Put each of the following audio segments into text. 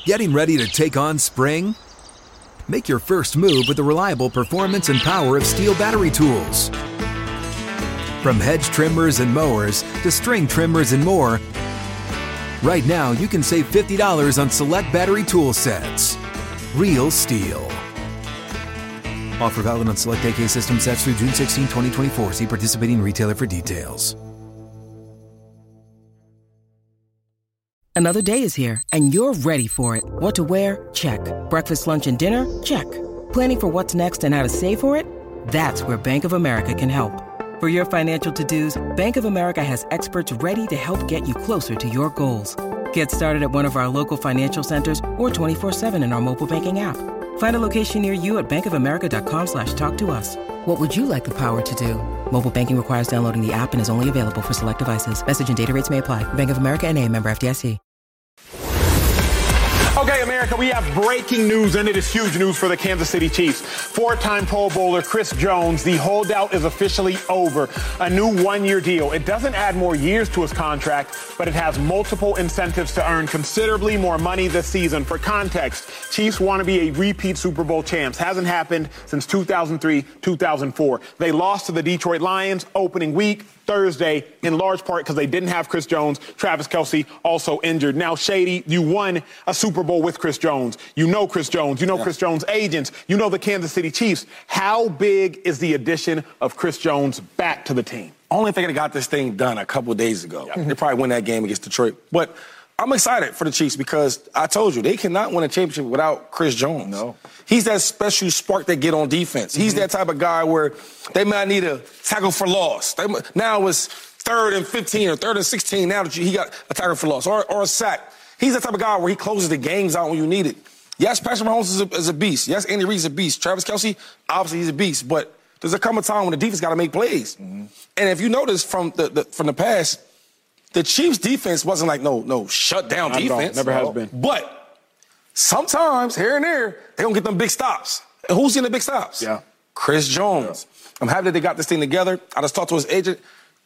Getting ready to take on spring? Make your first move with the reliable performance and power of Steel battery tools. From hedge trimmers and mowers to string trimmers and more, right now you can save $50 on select battery tool sets. Real Steel. Offer valid on select AK system sets through June 16, 2024. See participating retailer for details. Another day is here, and you're ready for it. What to wear? Check. Breakfast, lunch, and dinner? Check. Planning for what's next and how to save for it? That's where Bank of America can help. For your financial to-dos, Bank of America has experts ready to help get you closer to your goals. Get started at one of our local financial centers or 24/7 in our mobile banking app. Find a location near you at bankofamerica.com/talktous. What would you like the power to do? Mobile banking requires downloading the app and is only available for select devices. Message and data rates may apply. Bank of America NA, member FDIC. Okay, America, we have breaking news, and it is huge news for the Kansas City Chiefs. Four-time Pro Bowler Chris Jones, the holdout is officially over. A new one-year deal. It doesn't add more years to his contract, but it has multiple incentives to earn considerably more money this season. For context, Chiefs want to be a repeat Super Bowl champs. Hasn't happened since 2003, 2004. They lost to the Detroit Lions opening week, Thursday, in large part because they didn't have Chris Jones. Travis Kelce also injured. Now, Shady, you won a Super Bowl with Chris Jones. You know Chris Jones. You know Chris Jones' agents. You know the Kansas City Chiefs. How big is the addition of Chris Jones back to the team? Only if they could have got this thing done a couple of days ago. They probably win that game against Detroit. But I'm excited for the Chiefs because I told you, they cannot win a championship without Chris Jones. No. He's that special spark they get on defense. He's that type of guy where they might need a tackle for loss. Now it's 3rd and 15 or 3rd and 16. Now that he got a tackle for loss or a sack. He's that type of guy where he closes the games out when you need it. Yes, Patrick Mahomes is a beast. Yes, Andy Reid's a beast. Travis Kelce, obviously he's a beast. But there's a come a time when the defense got to make plays. And if you notice from the past, the Chiefs' defense wasn't like no shutdown defense. Never has been. But sometimes, here and there, they're going to get them big stops. And who's getting the big stops? Yeah. Chris Jones. I'm happy that they got this thing together. I just talked to his agent.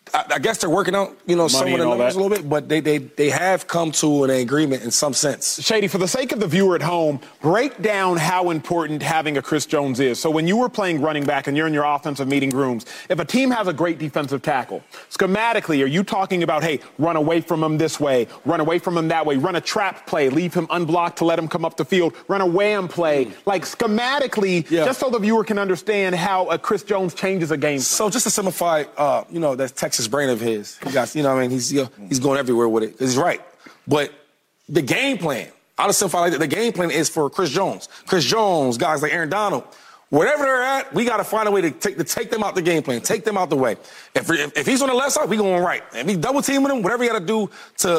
I guess they're working out, some of the numbers a little bit, but they have come to an agreement in some sense. Shady, for the sake of the viewer at home, break down how important having a Chris Jones is. So when you were playing running back and you're in your offensive meeting rooms, if a team has a great defensive tackle, schematically, are you talking about, hey, run away from him this way, run away from him that way, run a trap play, leave him unblocked to let him come up the field, run a wham play? Like schematically, just so the viewer can understand how a Chris Jones changes a game plan. So just to simplify, that Texas brain of his. He got, he's going everywhere with it. He's right. But the game plan, I'll just simplify like that. The game plan is for Chris Jones. Chris Jones, guys like Aaron Donald, wherever they're at, we got to find a way to take them out the game plan, take them out the way. If he's on the left side, we going right. If we double teaming him, whatever you got to do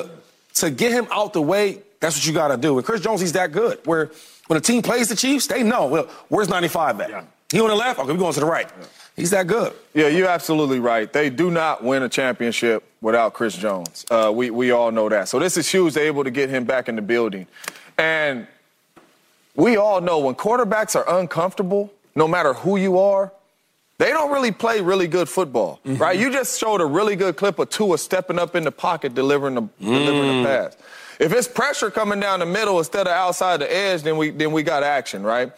to get him out the way, that's what you got to do. And Chris Jones, he's that good. Where when a team plays the Chiefs, they know, well, where's 95 at? Yeah. He on the left? Okay, we're going to the right. Yeah. He's that good. Yeah, you're absolutely right. They do not win a championship without Chris Jones. We all know that. So this is huge. They're able to get him back in the building. And we all know when quarterbacks are uncomfortable, no matter who you are, they don't really play really good football, right? You just showed a really good clip of Tua stepping up in the pocket, delivering the pass. If it's pressure coming down the middle instead of outside the edge, then we got action, right?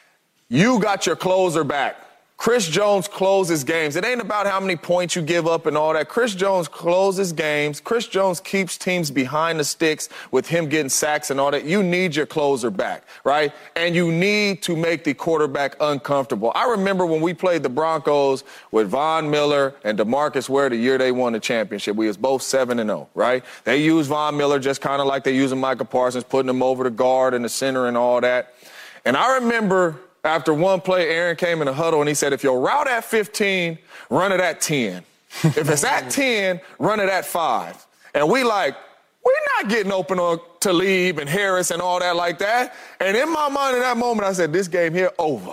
You got your closer back. Chris Jones closes games. It ain't about how many points you give up and all that. Chris Jones closes games. Chris Jones keeps teams behind the sticks with him getting sacks and all that. You need your closer back, right? And you need to make the quarterback uncomfortable. I remember when we played the Broncos with Von Miller and DeMarcus Ware the year they won the championship. We was both 7-0, right? They used Von Miller just kind of like they using Micah Parsons, putting him over the guard and the center and all that. And I remember after one play, Aaron came in the huddle and he said, if your route at 15, run it at 10. If it's at 10, run it at 5. And we're not getting open on Talib and Harris and all that like that. And in my mind in that moment, I said, this game here, over.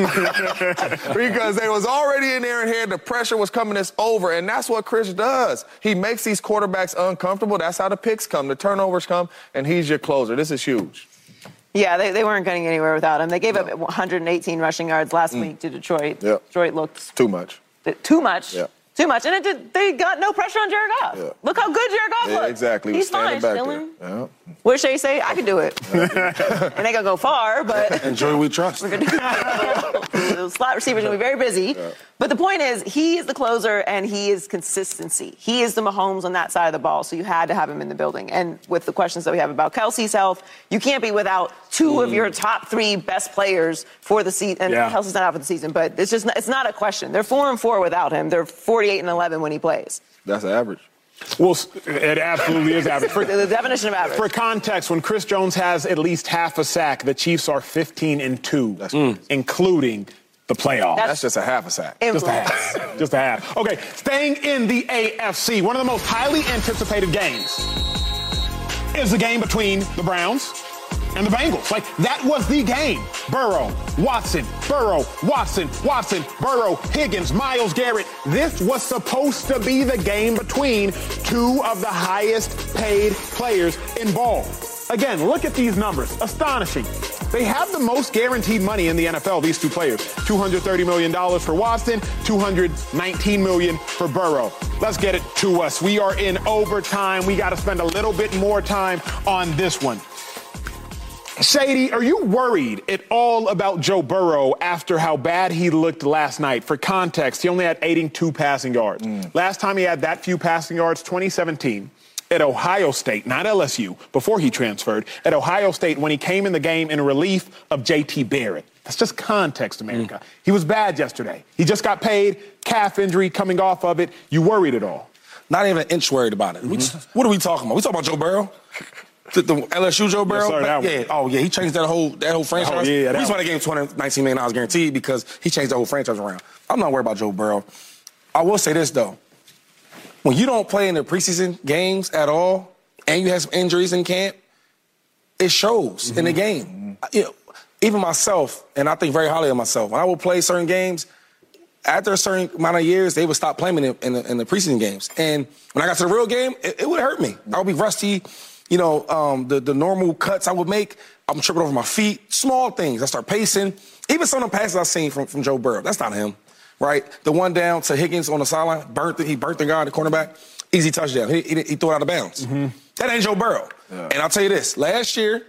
Because they was already in there and here, the pressure was coming, it's over. And that's what Chris does. He makes these quarterbacks uncomfortable. That's how the picks come, the turnovers come, and he's your closer. This is huge. Yeah, they weren't getting anywhere without him. They gave up 118 rushing yards last week to Detroit. Yep. Detroit looked... Too much. Too much? Yeah. Too much. And they got no pressure on Jared Goff. Yeah. Look how good Jared Goff looks. Exactly. He's fine, chilling. Yeah. What did Shay say? I can do it. And they going to go far, but... Enjoy we trust. The slot receivers going to be very busy. Yeah. But the point is, he is the closer, and he is consistency. He is the Mahomes on that side of the ball, so you had to have him in the building. And with the questions that we have about Kelsey's health, you can't be without two of your top 3 best players for the season. And Kelsey's not out for the season, but it's not a question. They're 4-4 without him. They're 48-11 when he plays. That's average. Well, it absolutely is average. The definition of average. For context, when Chris Jones has at least half a sack, the Chiefs are 15-2, including the playoffs. That's just a half a sack. Just a half. Just a half. Okay, staying in the AFC, one of the most highly anticipated games is the game between the Browns and the Bengals. Like, that was the game. Burrow, Watson, Burrow, Higgins, Myles Garrett. This was supposed to be the game between two of the highest paid players in ball. Again, look at these numbers. Astonishing. They have the most guaranteed money in the NFL, these two players. $230 million for Watson, $219 million for Burrow. Let's get it to us. We are in overtime. We got to spend a little bit more time on this one. Shady, are you worried at all about Joe Burrow after how bad he looked last night? For context, he only had 82 passing yards. Last time he had that few passing yards, 2017. At Ohio State, not LSU, before he transferred, at Ohio State when he came in the game in relief of J.T. Barrett. That's just context, America. He was bad yesterday. He just got paid, calf injury coming off of it. You worried at all? Not even an inch worried about it. What are we talking about? We talking about Joe Burrow? The LSU Joe Burrow? Yes, sir, he changed that whole franchise. Oh, yeah, the reason why they gave him $19 million guaranteed because he changed the whole franchise around. I'm not worried about Joe Burrow. I will say this, though. When you don't play in the preseason games at all, and you have some injuries in camp, it shows in the game. Even myself, and I think very highly of myself, when I would play certain games, after a certain amount of years, they would stop playing in the preseason games. And when I got to the real game, it would hurt me. I would be rusty. The normal cuts I would make, I'm tripping over my feet. Small things. I start pacing. Even some of the passes I've seen from Joe Burrow, that's not him. Right? The one down to Higgins on the sideline, he burnt the guy, the cornerback, easy touchdown. He threw it out of bounds. That ain't Joe Burrow. Yeah. And I'll tell you this, last year,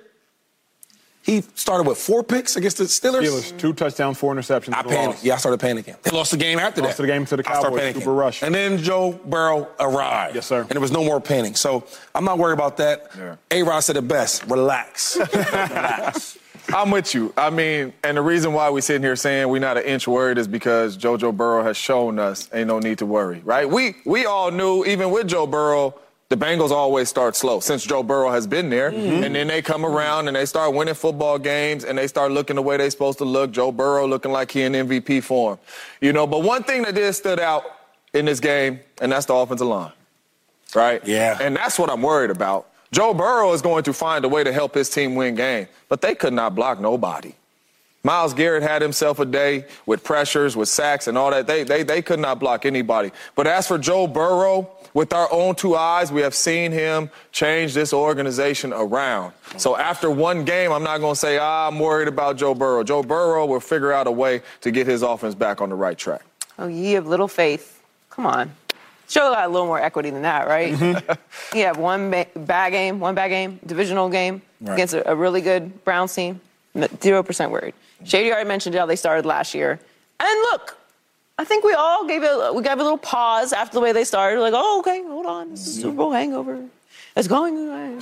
he started with 4 picks against the Steelers. 2 touchdowns, 4 interceptions. I panicked. Yeah, I started panicking. They lost the game after that. Lost the game to the Cowboys, super rush. And then Joe Burrow arrived. Yes, sir. And there was no more panic. So I'm not worried about that. Yeah. A-Rod said it best, relax. Relax. I'm with you. I mean, and the reason why we're sitting here saying we're not an inch worried is because JoJo Burrow has shown us ain't no need to worry, right? We all knew, even with Joe Burrow, the Bengals always start slow since Joe Burrow has been there. And then they come around and they start winning football games and they start looking the way they're supposed to look. Joe Burrow looking like he in MVP form. But one thing that did stood out in this game, and that's the offensive line, right? Yeah. And that's what I'm worried about. Joe Burrow is going to find a way to help his team win game, but they could not block nobody. Myles Garrett had himself a day with pressures, with sacks and all that. They could not block anybody. But as for Joe Burrow, with our own 2 eyes, we have seen him change this organization around. So after one game, I'm not going to say, I'm worried about Joe Burrow. Joe Burrow will figure out a way to get his offense back on the right track. Oh, ye of little faith. Come on. Joe got a little more equity than that, right? He had one bad game, divisional game against a really good Browns team. 0% worried. Shady already mentioned how they started last year. And look, I think we all gave a little pause after the way they started. Like, oh, okay, hold on. This is Super Bowl hangover. It's going away.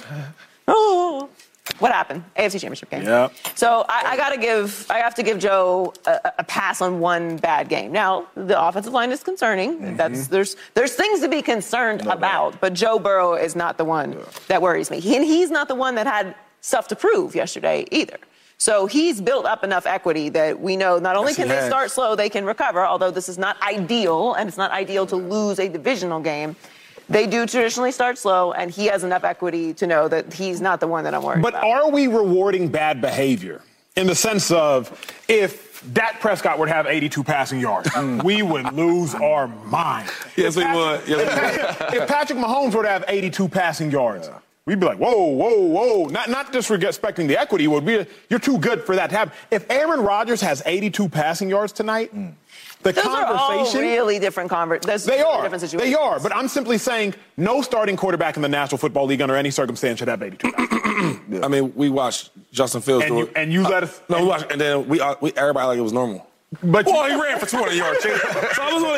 Oh. What happened? AFC Championship game. Yeah. So I have to give Joe a pass on one bad game. Now, the offensive line is concerning. There's things to be concerned about, but Joe Burrow is not the one that worries me. He's not the one that had stuff to prove yesterday either. So he's built up enough equity that we know not only can they start slow, they can recover, although this is not ideal, and it's not ideal to lose a divisional game. They do traditionally start slow, and he has enough equity to know that he's not the one that I'm worried about. But are we rewarding bad behavior in the sense of if Dak Prescott were to have 82 passing yards, we would lose our mind? Yes, we would. If Patrick Mahomes were to have 82 passing yards, we'd be like, whoa. Not disrespecting the equity. Would be you're too good for that to happen. If Aaron Rodgers has 82 passing yards tonight, the Those conversation. Are all really different conversations. They are. Different situations. They are. But I'm simply saying no starting quarterback in the National Football League under any circumstance should have 82. I mean, we watched Justin Fields do it. And you let us. No, we watched, and then we everybody like it was normal. But he ran for 200 yards. So I was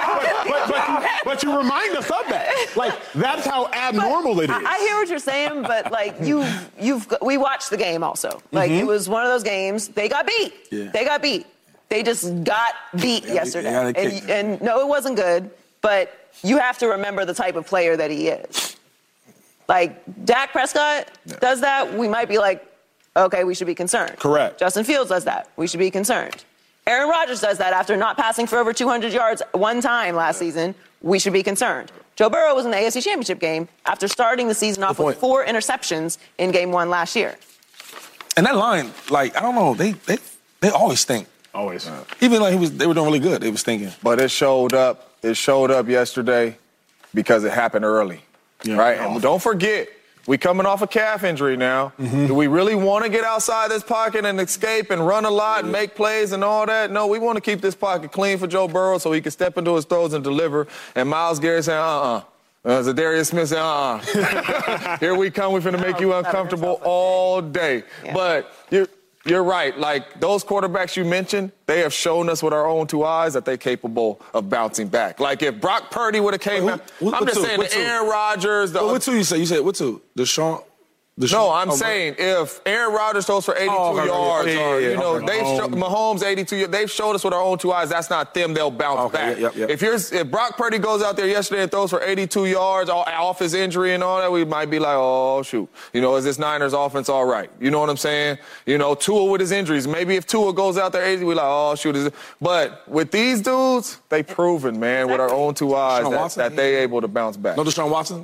but you remind us of that. Like, that's how abnormal it is. I hear what you're saying, but like we watched the game also. Like it was one of those games. They got beat. Yeah. They got beat. They just got beat yesterday. And no, it wasn't good. But you have to remember the type of player that he is. Like Dak Prescott does that, we might be like, okay, we should be concerned. Correct. Justin Fields does that. We should be concerned. Aaron Rodgers does that after not passing for over 200 yards one time last season. We should be concerned. Joe Burrow was in the AFC Championship game after starting the season off with 4 interceptions in Game 1 last year. And that line, like, I don't know, they always stink. Always. Even like they were doing really good, they was thinking. But it showed up. It showed up yesterday because it happened early, right? And don't forget, we coming off a calf injury now. Do we really want to get outside this pocket and escape and run a lot and make plays and all that? No, we want to keep this pocket clean for Joe Burrow so he can step into his throws and deliver. And Myles Garrett saying, Zadarius Smith saying, Here we come. We're finna make you uncomfortable all day. Yeah. But you're right. Like, those quarterbacks you mentioned, they have shown us with our own 2 eyes that they're capable of bouncing back. Like, if Brock Purdy would have came out, I'm just saying the Aaron Rodgers. What 2 you say? You said what 2? Deshaun? No, I'm saying if Aaron Rodgers throws for 82 yards, Mahomes 82, they've showed us with our own 2 eyes that's not them. They'll bounce back. If Brock Purdy goes out there yesterday and throws for 82 yards off his injury and all that, we might be like, oh shoot, is this Niners offense all right? You know what I'm saying? Tua with his injuries. Maybe if Tua goes out there 80, we like, oh shoot. But with these dudes, they proven, man, with our own 2 eyes that they able to bounce back. No Deshaun Watson?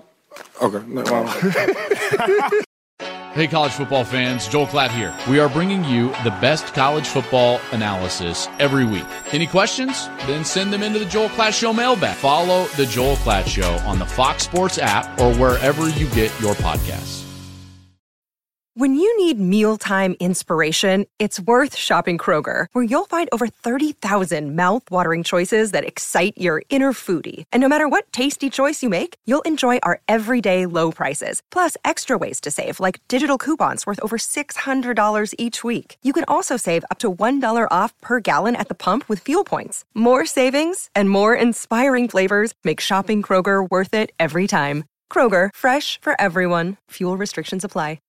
Okay. Hey, college football fans, Joel Klatt here. We are bringing you the best college football analysis every week. Any questions? Then send them into the Joel Klatt Show mailbag. Follow the Joel Klatt Show on the Fox Sports app or wherever you get your podcasts. When you need mealtime inspiration, it's worth shopping Kroger, where you'll find over 30,000 mouth-watering choices that excite your inner foodie. And no matter what tasty choice you make, you'll enjoy our everyday low prices, plus extra ways to save, like digital coupons worth over $600 each week. You can also save up to $1 off per gallon at the pump with fuel points. More savings and more inspiring flavors make shopping Kroger worth it every time. Kroger, fresh for everyone. Fuel restrictions apply.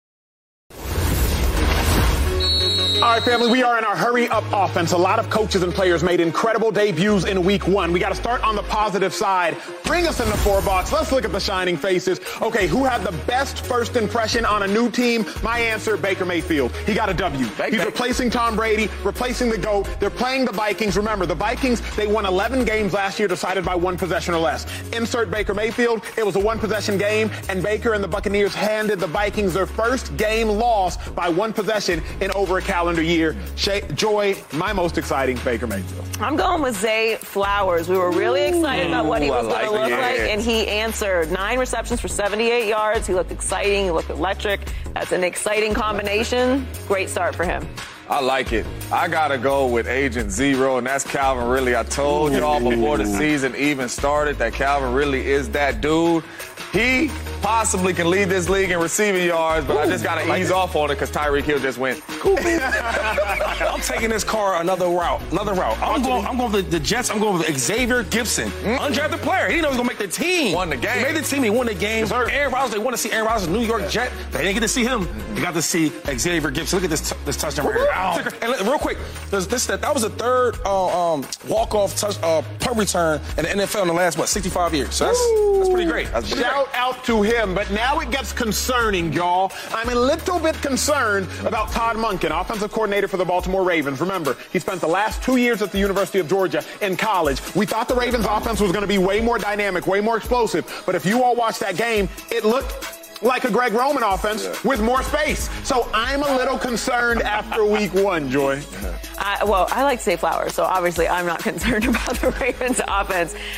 All right, family, we are in our hurry-up offense. A lot of coaches and players made incredible debuts in Week 1. We got to start on the positive side. Bring us in the 4-box. Let's look at the shining faces. Okay, who had the best first impression on a new team? My answer, Baker Mayfield. He got a W. He's replacing Tom Brady, replacing the GOAT. They're playing the Vikings. Remember, the Vikings, they won 11 games last year decided by 1 possession or less. Insert Baker Mayfield. It was a 1-possession game, and Baker and the Buccaneers handed the Vikings their first game loss by 1 possession in over a calendar year. Joy, my most exciting, Baker Mayfield. I'm going with Zay Flowers. We were really excited about what he was going to look like, and he answered. 9 receptions for 78 yards. He looked exciting. He looked electric. That's an exciting combination. Great start for him. I like it. I got to go with Agent Zero, and that's Calvin Ridley. I told y'all before the season even started that Calvin Ridley is that dude. He possibly can lead this league in receiving yards, but I just got to ease off on it because Tyreek Hill just went. I'm taking this car another route. I'm going with the Jets. I'm going with Xavier Gibson. Undrafted player. He didn't know he was going to make the team. Won the game. He made the team. He won the game. Aaron Rodgers, they want to see Aaron Rodgers, New York Jet. They didn't get to see him. They got to see Xavier Gibson. Look at this touchdown right here. And real quick, that was the 3rd walk-off punt return in the NFL in the last, 65 years. So that's pretty great. Shout out to him. But now it gets concerning, y'all. I'm a little bit concerned about Todd Monken, offensive coordinator for the Baltimore Ravens. Remember, he spent the last 2 years at the University of Georgia in college. We thought the Ravens offense was going to be way more dynamic, way more explosive. But if you all watched that game, it looked like a Greg Roman offense with more space. So I'm a little concerned after Week 1, Joy. I like Zay Flowers, so obviously I'm not concerned about the Ravens offense.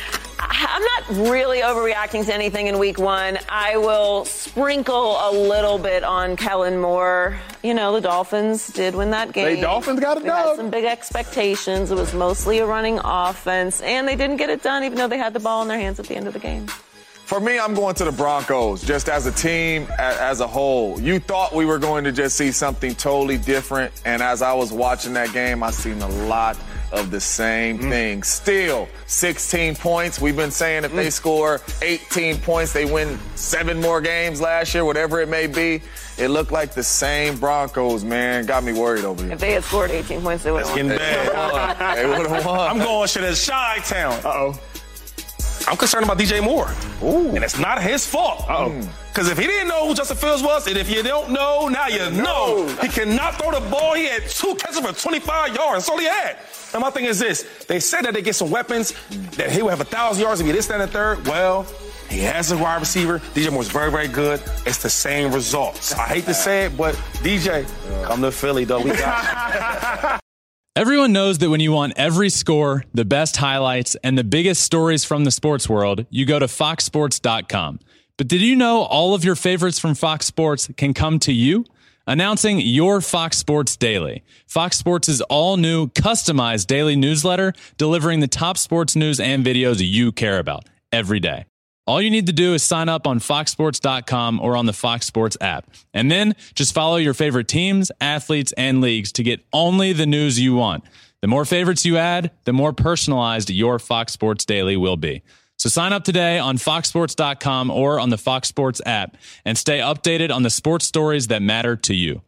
I'm not really overreacting to anything in week one. I will sprinkle a little bit on Kellen Moore. You know, the Dolphins did win that game. The Dolphins got it done. They had some big expectations. It was mostly a running offense, and they didn't get it done even though they had the ball in their hands at the end of the game. For me, I'm going to the Broncos, just as a team, as a whole. You thought we were going to just see something totally different, and as I was watching that game, I seen a lot of the same thing. Still, 16 points. We've been saying if they score 18 points, they win 7 more games last year, whatever it may be. It looked like the same Broncos, man. Got me worried over here. If they had scored 18 points, they would have won. They would have won. I'm going shit as Chi-Town. Uh-oh. I'm concerned about DJ Moore. Ooh. And it's not his fault. Because if he didn't know who Justin Fields was, and if you don't know, now you know. He cannot throw the ball. He had 2 catches for 25 yards. That's all he had. And my thing is this. They said that they get some weapons, that he would have 1,000 yards if he this, that, and the third. Well, he has a wide receiver. DJ Moore's very, very good. It's the same results. I hate to say it, but DJ, come to Philly, though. We got you. Everyone knows that when you want every score, the best highlights, and the biggest stories from the sports world, you go to foxsports.com. But did you know all of your favorites from Fox Sports can come to you? Announcing your Fox Sports Daily. Fox Sports' all-new, customized daily newsletter, delivering the top sports news and videos you care about every day. All you need to do is sign up on foxsports.com or on the Fox Sports app. And then just follow your favorite teams, athletes, and leagues to get only the news you want. The more favorites you add, the more personalized your Fox Sports Daily will be. So sign up today on foxsports.com or on the Fox Sports app and stay updated on the sports stories that matter to you.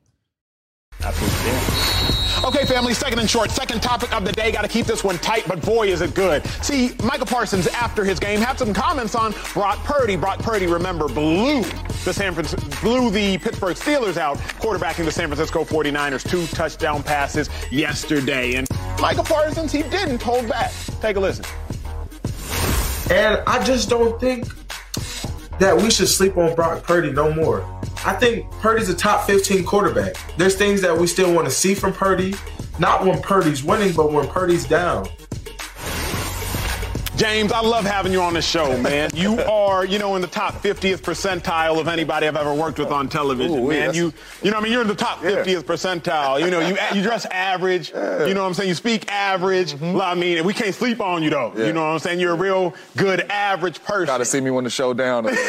Okay, family, second and short. Second topic of the day. Got to keep this one tight, but boy, is it good. See, Micah Parsons, after his game, had some comments on Brock Purdy. Brock Purdy, remember, blew the Pittsburgh Steelers out, quarterbacking the San Francisco 49ers. 2 touchdown passes yesterday. And Micah Parsons, he didn't hold back. Take a listen. And I just don't think that we should sleep on Brock Purdy no more. I think Purdy's a top 15 quarterback. There's things that we still want to see from Purdy, not when Purdy's winning, but when Purdy's down. James, I love having you on the show, man. You are, in the top 50th percentile of anybody I've ever worked with on television, man. You know what I mean? You're in the top 50th percentile. You dress average. Yeah. You know what I'm saying? You speak average. I mean, we can't sleep on you, though. Yeah. You know what I'm saying? You're a real good average person. Got to see me when the show down. That's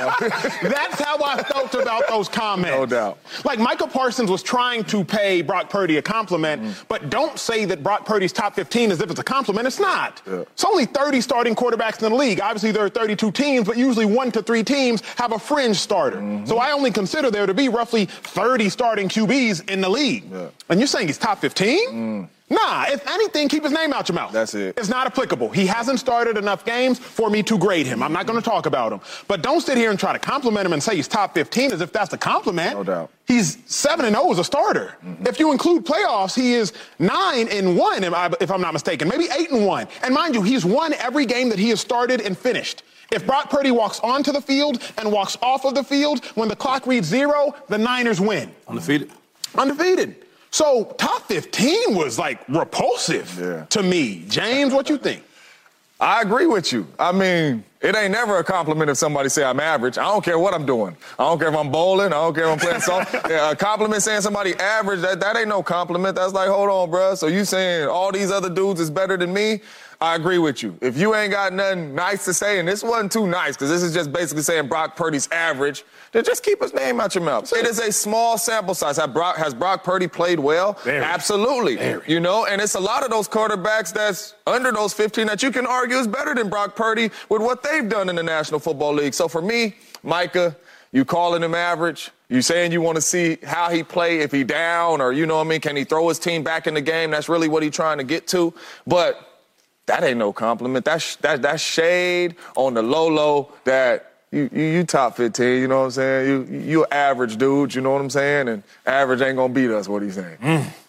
how I felt about those comments. No doubt. Like, Micah Parsons was trying to pay Brock Purdy a compliment, but don't say that Brock Purdy's top 15 as if it's a compliment. It's not. Yeah. It's only 30 starting quarterbacks in the league. Obviously, there are 32 teams, but usually 1 to 3 teams have a fringe starter. So I only consider there to be roughly 30 starting QBs in the league. Yeah. And you're saying he's top 15? Nah, if anything, keep his name out your mouth. That's it. It's not applicable. He hasn't started enough games for me to grade him. I'm not going to talk about him. But don't sit here and try to compliment him and say he's top 15 as if that's a compliment. No doubt. He's 7-0 as a starter. If you include playoffs, he is 9-1, if I'm not mistaken, maybe 8-1. And mind you, he's won every game that he has started and finished. If Brock Purdy walks onto the field and walks off of the field, when the clock reads 0, the Niners win. Undefeated. So top 15 was like repulsive to me. James, what you think? I agree with you. I mean, it ain't never a compliment if somebody say I'm average. I don't care what I'm doing. I don't care if I'm bowling. I don't care if I'm playing soft. A compliment saying somebody average, that ain't no compliment. That's like, hold on, bro. So you saying all these other dudes is better than me? I agree with you. If you ain't got nothing nice to say, and this wasn't too nice, because this is just basically saying Brock Purdy's average, then just keep his name out your mouth. It is a small sample size. Has Brock Purdy played well? Absolutely. And it's a lot of those quarterbacks that's under those 15 that you can argue is better than Brock Purdy with what they've done in the National Football League. So for me, Micah, you calling him average, you saying you want to see how he play, if he down, or can he throw his team back in the game? That's really what he's trying to get to. But that ain't no compliment. That's shade on the low that you top 15, you know what I'm saying? You an average dude, you know what I'm saying? And average ain't going to beat us, what he's saying.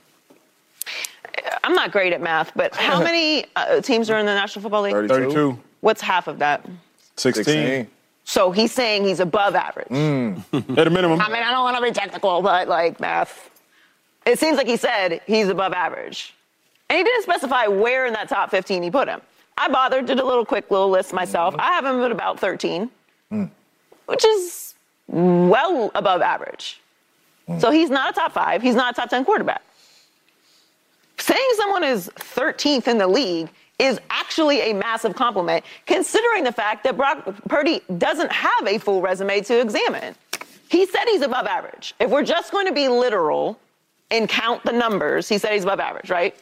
I'm not great at math, but how many teams are in the National Football League? 32. What's half of that? 16. So he's saying he's above average. At a minimum. I mean, I don't want to be technical, but like math. It seems like he said he's above average. And he didn't specify where in that top 15 he put him. I did a little quick list myself. I have him at about 13, which is well above average. So he's not a top 5. He's not a top 10 quarterback. Saying someone is 13th in the league is actually a massive compliment, considering the fact that Brock Purdy doesn't have a full resume to examine. He said he's above average. If we're just going to be literal and count the numbers, he said he's above average, right?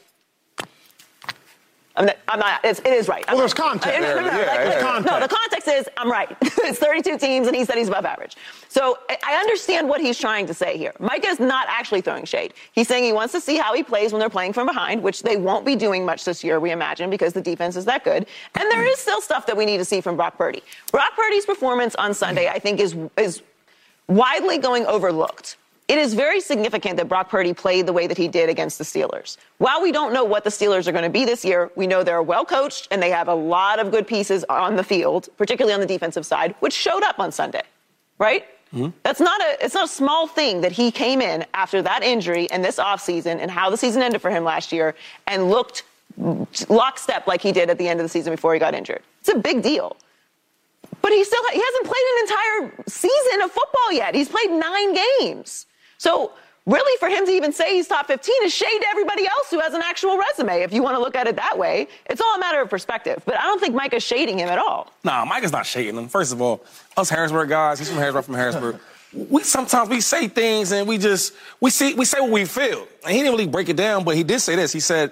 I'm not. It is right. Well, there's context. No, the context is I'm right. It's 32 teams, and he said he's above average. So I understand what he's trying to say here. Micah is not actually throwing shade. He's saying he wants to see how he plays when they're playing from behind, which they won't be doing much this year, we imagine, because the defense is that good. And there is still stuff that we need to see from Brock Purdy. Brock Purdy's performance on Sunday, I think, is widely going overlooked. It is very significant that Brock Purdy played the way that he did against the Steelers. While we don't know what the Steelers are going to be this year, we know they're well coached and they have a lot of good pieces on the field, particularly on the defensive side, which showed up on Sunday, right? Mm-hmm. It's not a small thing that he came in after that injury and this offseason and how the season ended for him last year and looked lockstep like he did at the end of the season before he got injured. It's a big deal. But he hasn't played an entire season of football yet. He's played 9 games. So really, for him to even say he's top 15 is shade to everybody else who has an actual resume, if you want to look at it that way. It's all a matter of perspective. But I don't think Micah's shading him at all. Nah, Micah's not shading him. First of all, us Harrisburg guys, he's from Harrisburg. We sometimes say things and we say what we feel. And he didn't really break it down, but he did say this. He said,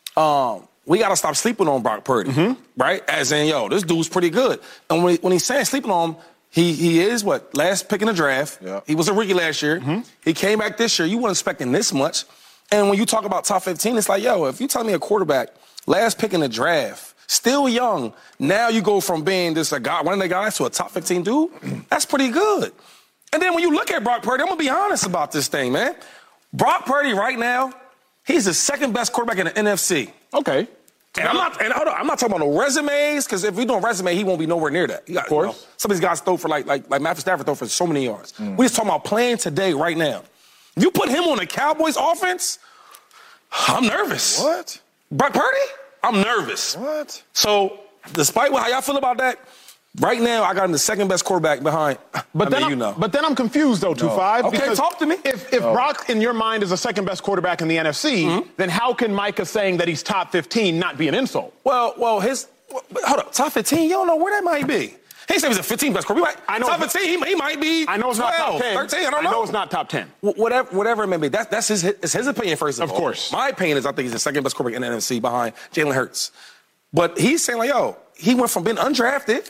we got to stop sleeping on Brock Purdy, right? As in, this dude's pretty good. And when he's saying sleeping on him, he is, last pick in the draft. Yeah. He was a rookie last year. Mm-hmm. He came back this year. You weren't expecting this much. And when you talk about top 15, it's like, if you tell me a quarterback, last pick in the draft, still young, now you go from being one of the guys to a top 15 dude, that's pretty good. And then when you look at Brock Purdy, I'm going to be honest about this thing, man. Brock Purdy right now, he's the second best quarterback in the NFC. Okay. And I'm not talking about no resumes, because if we do a resume, he won't be nowhere near that. Of course. Some of these guys throw for like Matthew Stafford throw for so many yards. We just talking about playing today, right now. If you put him on the Cowboys offense, I'm nervous. What? Brock Purdy? I'm nervous. What? So, despite how y'all feel about that, right now, I got him the second best quarterback behind. But then I'm confused, though, 2-5. Okay, talk to me. If Brock, in your mind, is the second best quarterback in the NFC, then how can Micah saying that he's top 15 not be an insult? Well, hold up. Top 15? You don't know where that might be. He said he's the 15th best quarterback. I know top 15, he might be. I know it's 12, not top 10. 13, I don't know. I know it's not top 10. Whatever it may be. That's his opinion, first of all. Of course. My opinion is I think he's the second best quarterback in the NFC behind Jalen Hurts. But he's saying, he went from being undrafted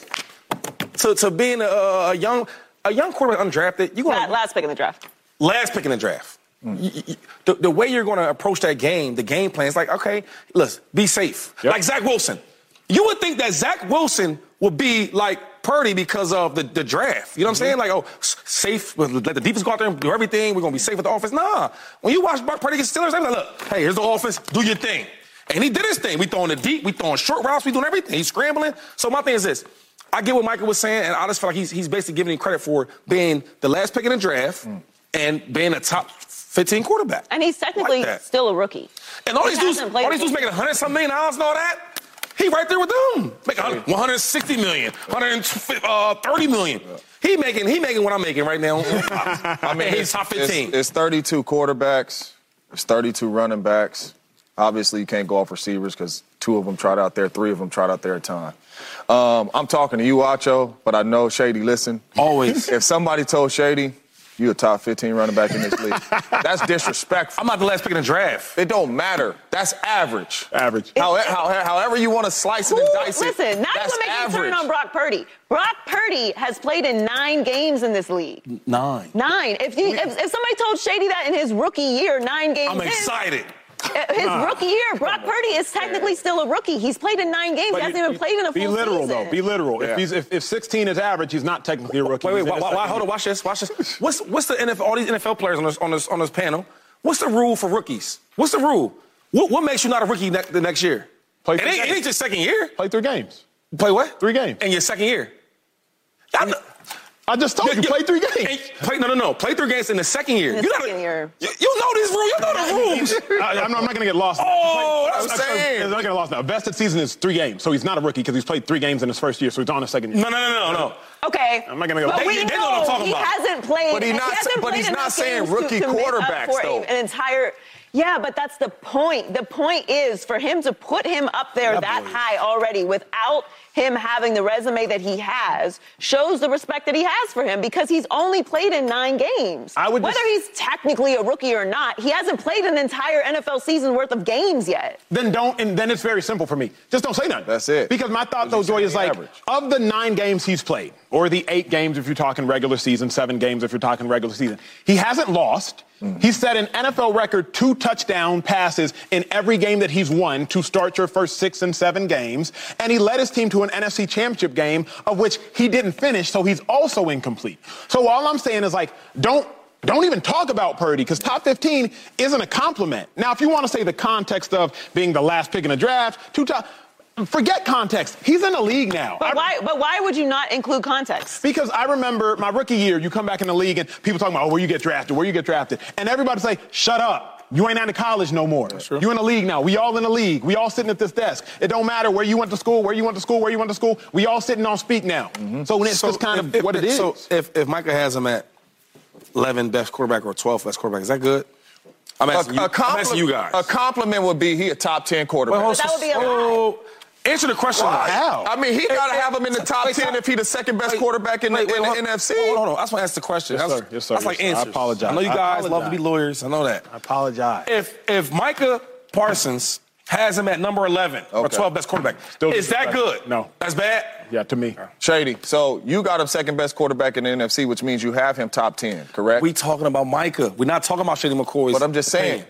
to being a young quarterback undrafted. Last pick in the draft. Last pick in the draft. The way you're going to approach that game, the game plan, is like, okay, listen, be safe. Yep. Like Zach Wilson. You would think that Zach Wilson would be like Purdy because of the draft. You know what I'm saying? Like, safe, let the defense go out there and do everything. We're going to be safe with the offense. Nah. When you watch Purdy against Steelers, they're like, look, hey, here's the offense. Do your thing. And he did his thing. We throwing it deep. We throwing short routes. We doing everything. He's scrambling. So my thing is this. I get what Michael was saying, and I just feel like he's basically giving him credit for being the last pick in the draft and being a top 15 quarterback. And he's technically still a rookie. And all these dudes making $100-something million and all that, he right there with them. Making $160 million, $130 million. He making what I'm making right now. I mean, he's top 15. It's 32 quarterbacks. It's 32 running backs. Obviously, you can't go off receivers because 2 of them trot out there, 3 of them trot out there at a time. I'm talking to you, Acho, but I know Shady listen. Always. If somebody told Shady, you a top 15 running back in this league, that's disrespectful. I'm not the last pick in the draft. It don't matter. That's average. Average. However you want to slice it and dice it, listen, now you're going to make me turn on Brock Purdy. Brock Purdy has played in 9 games in this league. 9. If somebody told Shady that in his rookie year, 9 games I'm excited. His rookie year, Brock Purdy is technically still a rookie. He's played in 9 games. He hasn't even played in a full season. Be literal, though. Be literal. Yeah. If 16 is average, he's not technically a rookie. Wait, hold on. Watch this. What's the NFL? All these NFL players on this panel. What's the rule for rookies? What's the rule? What makes you not a rookie the next year? It ain't just second year. Play 3 games. Play what? 3 games. In your second year. I just told you, play 3 games. No. Play 3 games in the second year. You know this rule. You know the rules. I'm not going to get lost. That's what I'm saying. I'm not going to get lost now. Vested season is 3 games, so he's not a rookie because he's played 3 games in his first year, so he's on his second year. No. Okay. I'm not going to go. But we know what I'm talking he about. hasn't played. But he's not saying rookie quarterbacks, though. An entire. Yeah, but that's the point. The point is for him to put him up there high already without him having the resume that he has shows the respect that he has for him because he's only played in 9 games. Whether he's technically a rookie or not, he hasn't played an entire NFL season worth of games yet. Then it's very simple for me. Just don't say nothing. That's it. Because my thought, though, Joy, is like, of the 9 games he's played, or the 8 games if you're talking regular season, 7 games if you're talking regular season, he hasn't lost. He set an NFL record 2 touchdown passes in every game that he's won to start your first 6 and 7 games. And he led his team to an NFC Championship game, of which he didn't finish, so he's also incomplete. So all I'm saying is, like, don't even talk about Purdy, because top 15 isn't a compliment. Now, if you want to say the context of being the last pick in the draft, forget context. He's in the league now. But why would you not include context? Because I remember my rookie year, you come back in the league and people talking about, where you get drafted. And everybody say, shut up. You ain't out of college no more. You in the league now. We all in the league. We all sitting at this desk. It don't matter where you went to school. We all sitting on speak now. So it's just kind of what it is. So if Micah has him at 11th best quarterback or 12th best quarterback, is that good? I'm asking you guys. A compliment would be he a top 10 quarterback. Well, that would be a lie. Answer the question. How? I mean, he got to have him in the top 10 if he's the second best quarterback in the NFC. Hold on. I just want to ask the question. Yes, sir. That's like answers. I apologize. I know you guys love to be lawyers. I know that. I apologize. If Micah Parsons has him at number 11 or 12 best quarterback, is that good? No. That's bad? Yeah, to me. Shady. So you got him second best quarterback in the NFC, which means you have him top 10, correct? We talking about Micah. We're not talking about Shady McCoy's. But I'm just saying.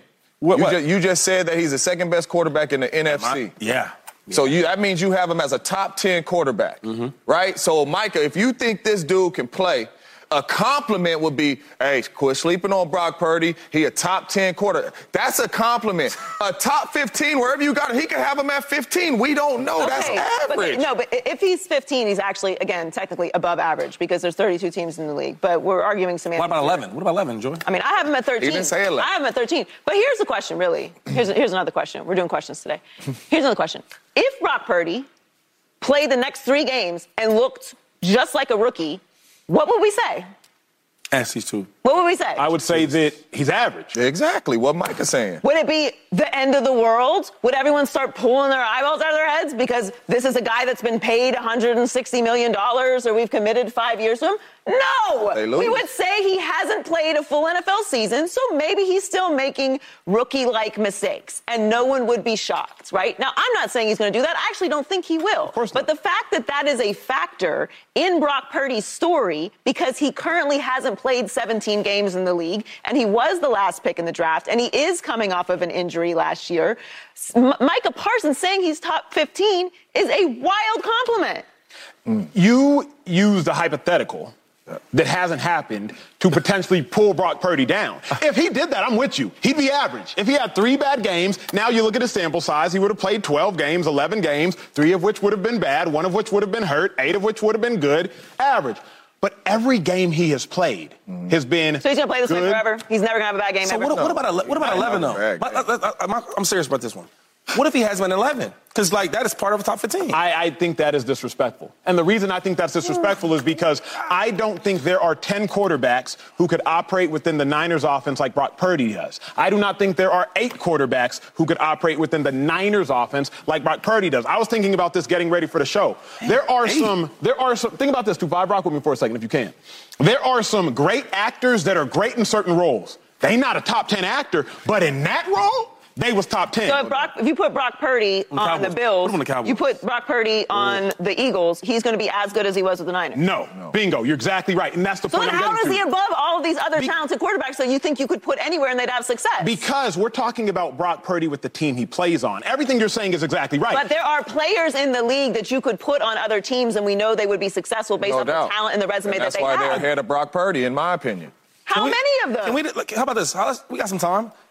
You just said that he's the second best quarterback in the NFC. Yeah. So that means you have him as a top 10 quarterback, right? So, Micah, if you think this dude can play, a compliment would be, hey, quit sleeping on Brock Purdy. He a top 10 quarterback. That's a compliment. A top 15, wherever you got him, he can have him at 15. We don't know. That's average. But if he's 15, he's actually, again, technically above average because there's 32 teams in the league. But we're arguing semantics. What about 11? What about 11, Joy? I mean, I have him at 13. He didn't say 11. I have him at 13. But here's the question, really. Here's another question. We're doing questions today. Here's another question. If Brock Purdy played the next 3 games and looked just like a rookie, what would we say? Ask these two. What would we say? I would say that he's average. Exactly what Micah's saying. Would it be the end of the world? Would everyone start pulling their eyeballs out of their heads because this is a guy that's been paid $160 million or we've committed 5 years to him? No! We would say he hasn't played a full NFL season, so maybe he's still making rookie-like mistakes, and no one would be shocked, right? Now, I'm not saying he's going to do that. I actually don't think he will. Of course not. But the fact that that is a factor in Brock Purdy's story because he currently hasn't played 17 games in the league, and he was the last pick in the draft, and he is coming off of an injury last year, Micah Parsons saying he's top 15 is a wild compliment. You used a hypothetical that hasn't happened to potentially pull Brock Purdy down. If he did that, I'm with you. He'd be average. If he had 3 bad games, now you look at his sample size, he would have played 12 games, 11 games, 3 of which would have been bad, 1 of which would have been hurt, 8 of which would have been good, average. But every game he has played has been So he's going to play this way forever? He's never going to have a bad game So ever? what about 11, though? I'm serious about this one. What if he has him at 11? Because, that is part of a top 15. I think that is disrespectful. And the reason I think that's disrespectful is because I don't think there are 10 quarterbacks who could operate within the Niners offense like Brock Purdy does. I do not think there are 8 quarterbacks who could operate within the Niners offense like Brock Purdy does. I was thinking about this getting ready for the show. There are some, think about this, Tupac, rock with me for a second if you can. There are some great actors that are great in certain roles. They not a top 10 actor, but in that role, they was top 10. So if you put Brock Purdy on the Bills, you put Brock Purdy on the Eagles, he's going to be as good as he was with the Niners. No. Bingo. You're exactly right. And that's the point I'm getting to. So how is he above all of these other talented quarterbacks that you think you could put anywhere and they'd have success? Because we're talking about Brock Purdy with the team he plays on. Everything you're saying is exactly right. But there are players in the league that you could put on other teams, and we know they would be successful based on the talent and the resume that they have. That's why they're ahead of Brock Purdy, in my opinion. How many of them? How about this? We got some time.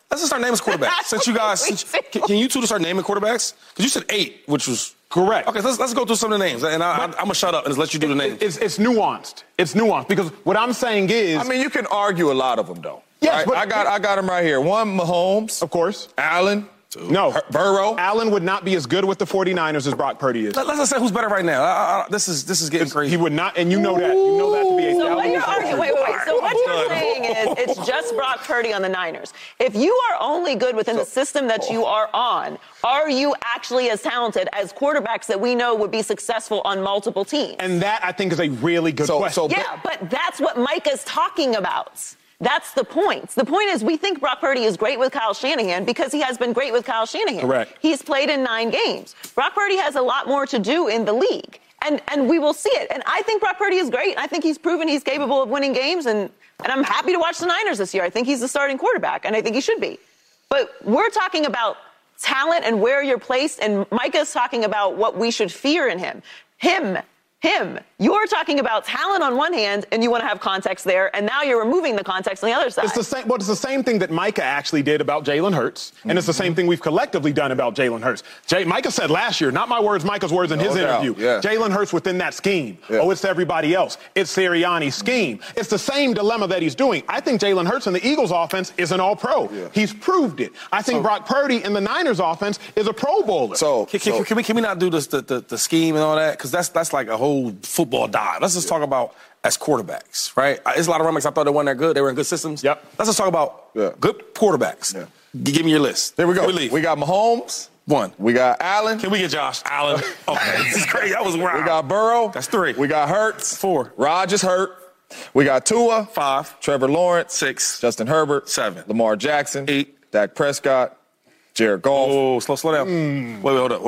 Let's just start naming quarterbacks. Since you guys, can you two just start naming quarterbacks? Because you said 8, which was correct. Okay, let's go through some of the names, and I'm gonna shut up and just let you do the names. It's nuanced. It's nuanced because what I'm saying is, I mean, you can argue a lot of them though. Yes, right? but I got them right here. One, Mahomes, of course. Allen. No. Burrow. Allen would not be as good with the 49ers as Brock Purdy is. Let's just say who's better right now. This is getting crazy. He would not, and you know that. You know that to be a So what you're arguing, wait. So what you're saying is it's just Brock Purdy on the Niners. If you are only good within the system that you are on, are you actually as talented as quarterbacks that we know would be successful on multiple teams? And that, I think, is a really good question. But that's what Micah's talking about. That's the point. The point is we think Brock Purdy is great with Kyle Shanahan because he has been great with Kyle Shanahan. Correct. He's played in 9 games. Brock Purdy has a lot more to do in the league. And we will see it. And I think Brock Purdy is great. I think he's proven he's capable of winning games. And I'm happy to watch the Niners this year. I think he's the starting quarterback, and I think he should be. But we're talking about talent and where you're placed, and Micah's talking about what we should fear in him. Him. You're talking about talent on one hand, and you want to have context there, and now you're removing the context on the other side. It's the same thing that Micah actually did about Jalen Hurts, and it's the same thing we've collectively done about Jalen Hurts. Micah said last year, not my words, Micah's words in his interview, Jalen Hurts within that scheme. Yeah. Oh, it's everybody else. It's Sirianni's scheme. It's the same dilemma that he's doing. I think Jalen Hurts in the Eagles offense is an all-pro. Yeah. He's proved it. I think Brock Purdy in the Niners offense is a Pro Bowler. Can we not do this, the scheme and all that? Because that's like a whole football dive. Let's just talk about as quarterbacks, right? There's a lot of running backs I thought they weren't that good. They were in good systems. Yep. Let's just talk about good quarterbacks. Yeah. Give me your list. There we go. We got Mahomes. 1. We got Allen. Can we get Josh Allen? Okay, this is crazy. That was wild. We got Burrow. That's 3. We got Hurts. 4. Rodgers hurt. We got Tua. 5. Trevor Lawrence. 6. Justin Herbert. 7. Lamar Jackson. 8. Dak Prescott. Jared Goff. Oh, slow down. Wait, hold up.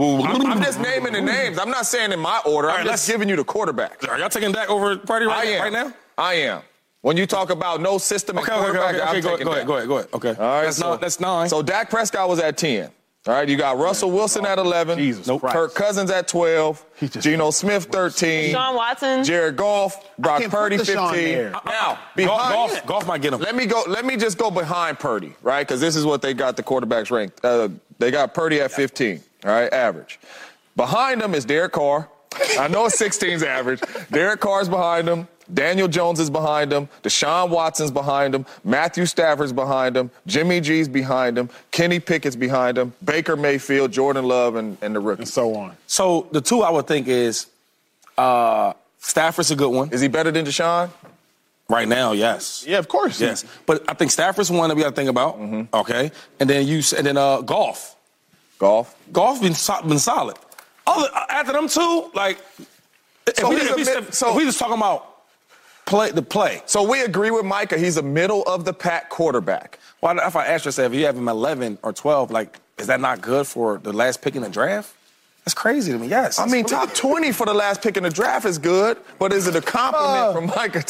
I'm just naming the names. I'm not saying in my order. I'm just giving you the quarterbacks. Are y'all taking Dak over Purdy right now? I am. When you talk about no system and quarterback, go ahead. Okay. All right, that's 9. So Dak Prescott was at 10. All right, you got Russell Wilson at 11. Kirk Cousins at 12. Geno Smith 13. Sean Watson. Jared Goff. Brock Purdy 15. Now, Goff might get him. Let me just go behind Purdy, right? Because this is what they got the quarterbacks ranked. They got Purdy at 15. All right, average. Behind them is Derek Carr. I know 16's average. Derek Carr's behind him. Daniel Jones is behind him. Deshaun Watson's behind him. Matthew Stafford's behind him. Jimmy G's behind him. Kenny Pickett's behind him. Baker Mayfield, Jordan Love, and the rookies. And so on. So the 2 I would think is Stafford's a good one. Is he better than Deshaun? Right now, yes. Yeah, of course. Yes. But I think Stafford's one that we got to think about. Mm-hmm. Okay. And then Goff. Goff been solid. After them 2, like, if we just talking about play. So we agree with Micah. He's a middle-of-the-pack quarterback. Well, if I ask yourself, if you have him 11 or 12, like, is that not good for the last pick in the draft? That's crazy to me, yes. I mean, top 20 for the last pick in the draft is good, but is it a compliment from Micah?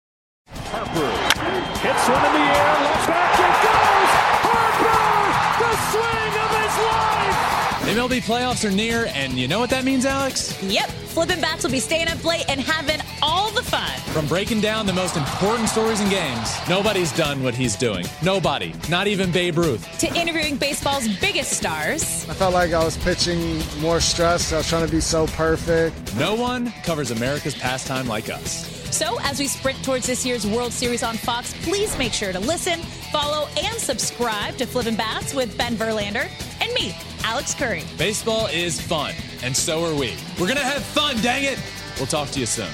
Harper hits one in the air, left back, it goes! Harper, the swing of his life! The MLB playoffs are near, and you know what that means, Alex? Yep, Flippin' Bats will be staying up late and having all the fun. From breaking down the most important stories in games, nobody's done what he's doing. Nobody, not even Babe Ruth. To interviewing baseball's biggest stars. I felt like I was pitching more stressed. I was trying to be so perfect. No one covers America's pastime like us. So as we sprint towards this year's World Series on Fox, please make sure to listen, follow, and subscribe to Flippin' Bats with Ben Verlander and me, Alex Curry. Baseball is fun, and so are we. We're going to have fun, dang it! We'll talk to you soon.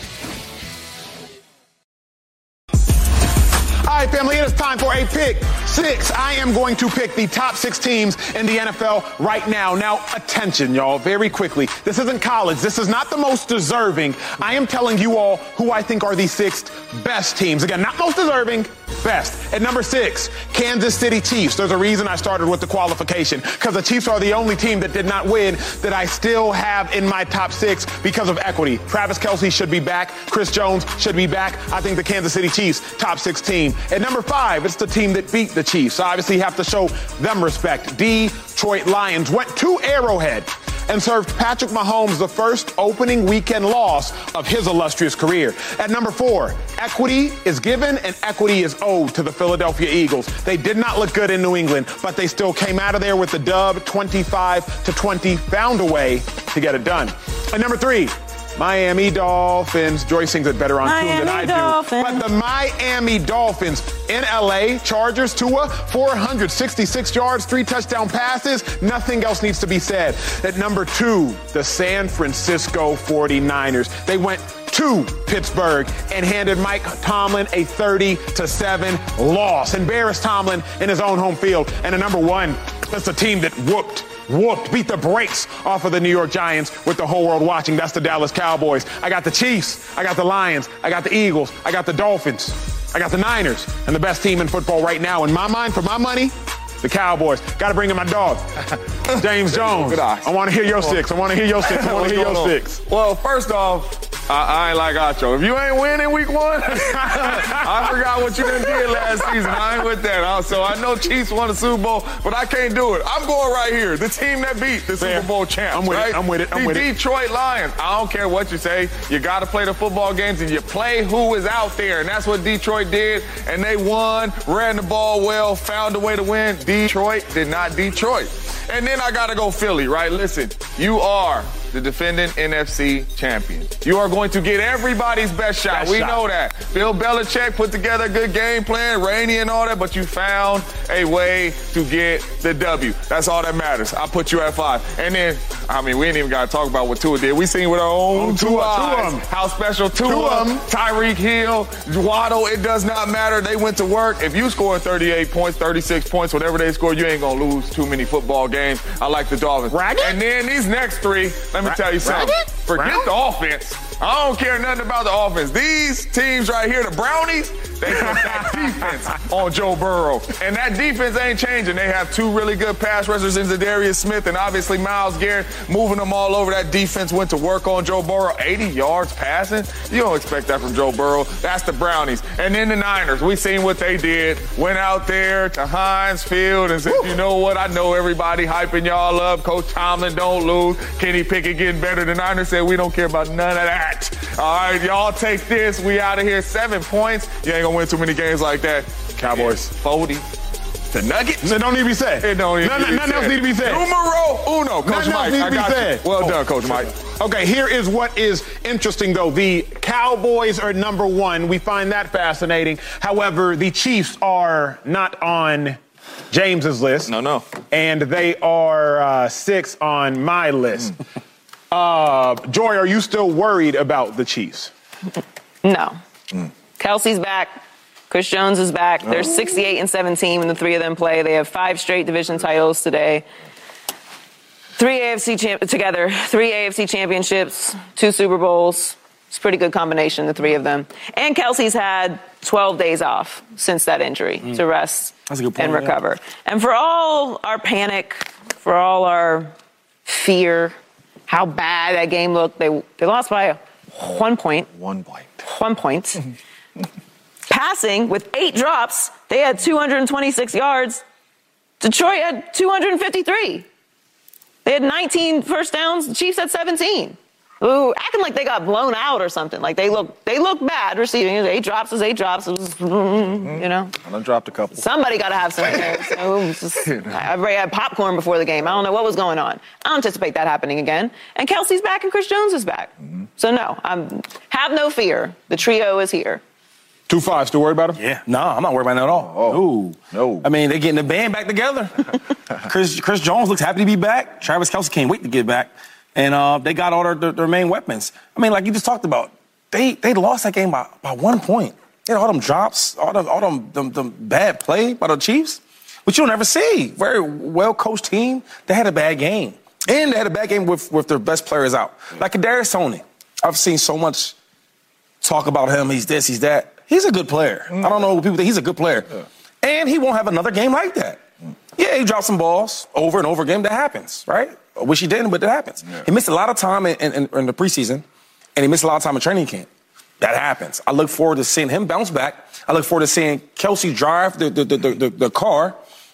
All right, family, it is time for a pick 6. I am going to pick the top 6 teams in the NFL right now. Now, attention, y'all, very quickly. This isn't college. This is not the most deserving. I am telling you all who I think are the 6 best teams. Again, not most deserving, best. At number 6, Kansas City Chiefs. There's a reason I started with the qualification, because the Chiefs are the only team that did not win that I still have in my top 6 because of equity. Travis Kelce should be back. Chris Jones should be back. I think the Kansas City Chiefs, top 6 team. At number 5, it's the team that beat the Chiefs. So obviously you have to show them respect. Detroit Lions went to Arrowhead. and served Patrick Mahomes the first opening weekend loss of his illustrious career. At number 4, equity is given and equity is owed to the Philadelphia Eagles. They did not look good in New England, but they still came out of there with the dub, 25-20, found a way to get it done. At number 3, Miami Dolphins. Joy sings it better on tune than I do. But the Miami Dolphins in L.A., Chargers, Tua, 466 yards, 3 touchdown passes. Nothing else needs to be said. At number 2, the San Francisco 49ers. They went to Pittsburgh and handed Mike Tomlin a 30-7 loss. Embarrassed Tomlin in his own home field. And at number 1, that's a team that beat the brakes off of the New York Giants with the whole world watching. That's the Dallas Cowboys. I got the Chiefs. I got the Lions. I got the Eagles. I got the Dolphins. I got the Niners. And the best team in football right now, in my mind, for my money, the Cowboys. Got to bring in my dog, James Jones. I want to hear your 6. I want to hear your 6. I want to hear your 6. Well, first off, I ain't like Acho. If you ain't winning week 1, I forgot what you done did last season. I ain't with that. So I know Chiefs won the Super Bowl, but I can't do it. I'm going right here. The team that beat the Super Bowl champs. I'm with right? it. I'm with it. I'm with it. Detroit Lions. I don't care what you say. You got to play the football games, and you play who is out there. And that's what Detroit did. And they won, ran the ball well, found a way to win. Detroit did not Detroit. And then I got to go Philly, right? Listen, you are the defending NFC champion. You are going to get everybody's best shot. We know that. Bill Belichick put together a good game plan, rainy and all that, but you found a way to get the W. That's all that matters. I put you at 5. And then, we ain't even got to talk about what Tua did. We seen with our own two eyes how special Tua, Tyreek Hill, Waddle, it does not matter. They went to work. If you score 38 points, 36 points, whatever they score, you ain't going to lose too many football games. I like the Dolphins. And then these next 3, let me tell you something. Forget the offense. I don't care nothing about the offense. These teams right here, the Brownies, they put that defense on Joe Burrow. And that defense ain't changing. They have 2 really good pass rushers in Zadarius Smith and obviously Myles Garrett moving them all over. That defense went to work on Joe Burrow. 80 yards passing? You don't expect that from Joe Burrow. That's the Brownies. And then the Niners, we seen what they did. Went out there to Heinz Field and said, you know what? I know everybody hyping y'all up. Coach Tomlin, don't lose. Kenny Pickett getting better. The Niners said, we don't care about none of that. All right, y'all take this. We out of here. 7 points. You ain't going to win too many games like that. Cowboys, 40. The Nuggets? It don't need to be said. It don't need to be said. Nothing else need to be said. Numero uno. Coach Mike, I got you. Well done, Coach Mike. Okay, here is what is interesting, though. The Cowboys are number 1. We find that fascinating. However, the Chiefs are not on James's list. No. And they are 6 on my list. Joy, are you still worried about the Chiefs? No. Kelsey's back. Chris Jones is back. They're 68-17 when the 3 of them play. They have 5 straight division titles today. 3 AFC championships, 2 Super Bowls. It's a pretty good combination, the 3 of them. And Kelsey's had 12 days off since that injury to rest and recover. And for all our panic, for all our fear, how bad that game looked, they lost by 1 point. 1 point. 1 point. Passing with 8 drops, they had 226 yards. Detroit had 253. They had 19 first downs. The Chiefs had 17. Ooh, acting like they got blown out or something. Like they look bad receiving. 8 drops is 8 drops. It was, you know. I done dropped a couple. Somebody got to have some. Everybody had popcorn before the game. I don't know what was going on. I don't anticipate that happening again. And Kelsey's back and Chris Jones is back. So no, have no fear. The trio is here. 2-5, still worried about him? Yeah. No, I'm not worried about him at all. No. I mean, they're getting the band back together. Chris Jones looks happy to be back. Travis Kelce can't wait to get back. And they got all their main weapons. I mean, like you just talked about, they lost that game by 1 point. They had all them drops, all them bad play by the Chiefs, which you'll never see. Very well-coached team. They had a bad game. And they had a bad game with their best players out. Like Kadarius Toney. I've seen so much talk about him. He's this, he's that. He's a good player. I don't know what people think. He's a good player. Yeah. And he won't have another game like that. Yeah, he dropped some balls over and over again. That happens, right? I wish he didn't, but that happens. Yeah. He missed a lot of time in the preseason, and he missed a lot of time in training camp. That happens. I look forward to seeing him bounce back. I look forward to seeing Kelce drive the car,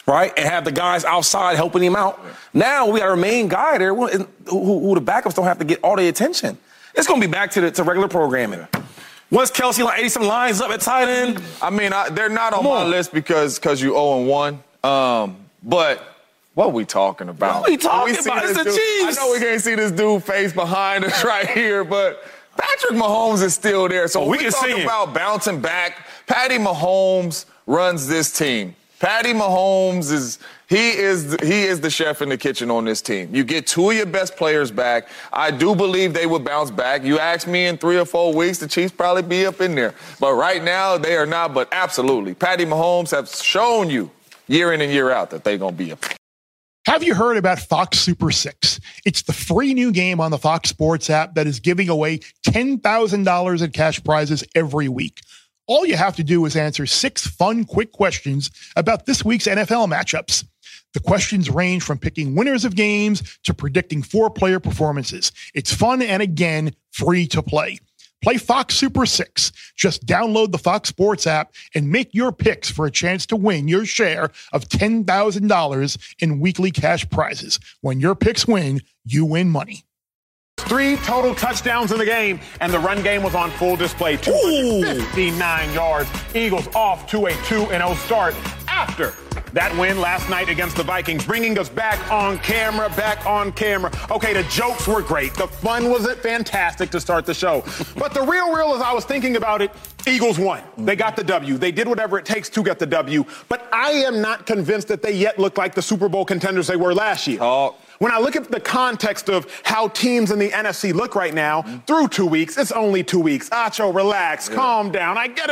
right, and have the guys outside helping him out. Now we got our main guy there who the backups don't have to get all the attention. It's going to be back to regular programming. Once Kelsey like 80-some lines up at tight end. I mean, they're not on my list because you 0-1. But what are we talking about? What are we talking about? It's the Chiefs. I know we can't see this dude face behind us right here, but Patrick Mahomes is still there. So we can talk about bouncing back. Patty Mahomes runs this team. Patty Mahomes is the chef in the kitchen on this team. You get 2 of your best players back. I do believe they will bounce back. You ask me in 3 or 4 weeks, the Chiefs probably be up in there. But right now, they are not. But absolutely, Patty Mahomes has shown you year in and year out that they're going to be up. Have you heard about Fox Super 6? It's the free new game on the Fox Sports app that is giving away $10,000 in cash prizes every week. All you have to do is answer 6 fun, quick questions about this week's NFL matchups. The questions range from picking winners of games to predicting 4-player performances. It's fun and, again, free to play. Play Fox Super 6. Just download the Fox Sports app and make your picks for a chance to win your share of $10,000 in weekly cash prizes. When your picks win, you win money. 3 total touchdowns in the game, and the run game was on full display. 259 yards. Eagles off to a 2-0 start after that win last night against the Vikings, bringing us back on camera. Okay, the jokes were great. The fun was fantastic to start the show. But the real, as I was thinking about it, Eagles won. They got the W. They did whatever it takes to get the W. But I am not convinced that they yet look like the Super Bowl contenders they were last year. When I look at the context of how teams in the NFC look right now, through 2 weeks, it's only 2 weeks. Acho, relax, calm down. I get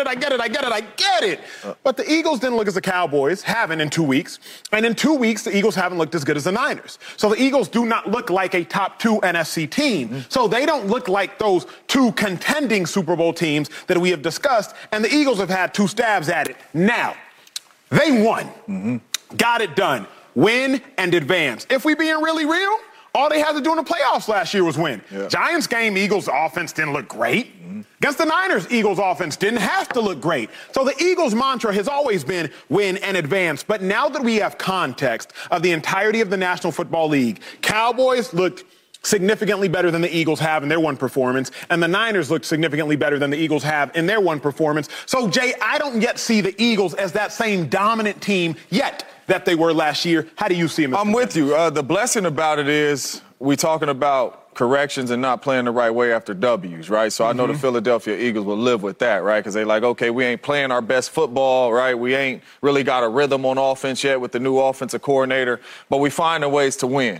it. But the Eagles didn't look as the Cowboys haven't in 2 weeks. And in 2 weeks, the Eagles haven't looked as good as the Niners. So the Eagles do not look like a top 2 NFC team. So they don't look like those 2 contending Super Bowl teams that we have discussed. And the Eagles have had 2 stabs at it. Now, they won. Got it done. Win and advance. If we being really real, all they had to do in the playoffs last year was win. Giants game, Eagles offense didn't look great. Against the Niners, Eagles offense didn't have to look great. So the Eagles mantra has always been win and advance. But now that we have context of the entirety of the National Football League, Cowboys looked significantly better than the Eagles have in their one performance, and the Niners look significantly better than the Eagles have in their one performance. So, Jay, I don't yet see the Eagles as that same dominant team yet that they were last year. How do you see them? I'm with you. The blessing about it is we're talking about corrections and not playing the right way after W's, right? So I know the Philadelphia Eagles will live with that, right? Because they like, okay, we ain't playing our best football, right? We ain't really got a rhythm on offense yet with the new offensive coordinator, but we finding ways to win.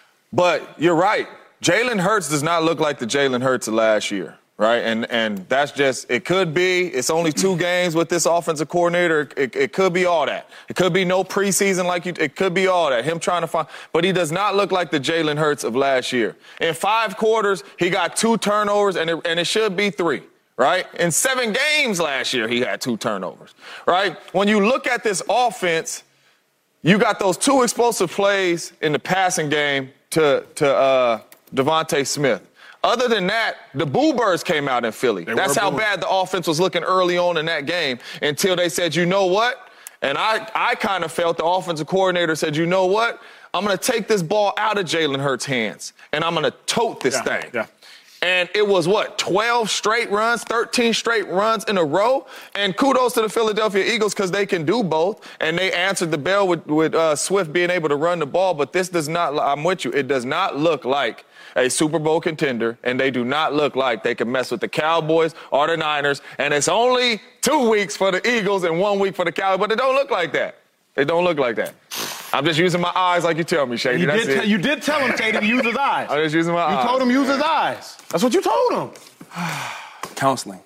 But you're right. Jalen Hurts does not look like the Jalen Hurts of last year, right? And that's just, it could be, it's only 2 games with this offensive coordinator. It could be all that. It could be no preseason it could be all that. Him trying to find, but he does not look like the Jalen Hurts of last year. In 5 quarters, he got 2 turnovers, and it should be 3. Right? In 7 games last year, he had 2 turnovers, right? When you look at this offense, you got those 2 explosive plays in the passing game to Devontae Smith. Other than that, the Boo Birds came out in Philly. That's how bad the offense was looking early on in that game until they said, you know what? And I kind of felt the offensive coordinator said, you know what? I'm going to take this ball out of Jalen Hurts' hands, and I'm going to tote this thing. And it was, 12 straight runs, 13 straight runs in a row. And kudos to the Philadelphia Eagles because they can do both. And they answered the bell with Swift being able to run the ball. But this does not, I'm with you, it does not look like a Super Bowl contender. And they do not look like they can mess with the Cowboys or the Niners. And it's only 2 weeks for the Eagles and 1 week for the Cowboys. But it don't look like that. It don't look like that. I'm just using my eyes like you tell me, Shady. You did tell him, Shady, to use his eyes. I'm just using my eyes. You told him use his eyes. That's what you told him. Counseling.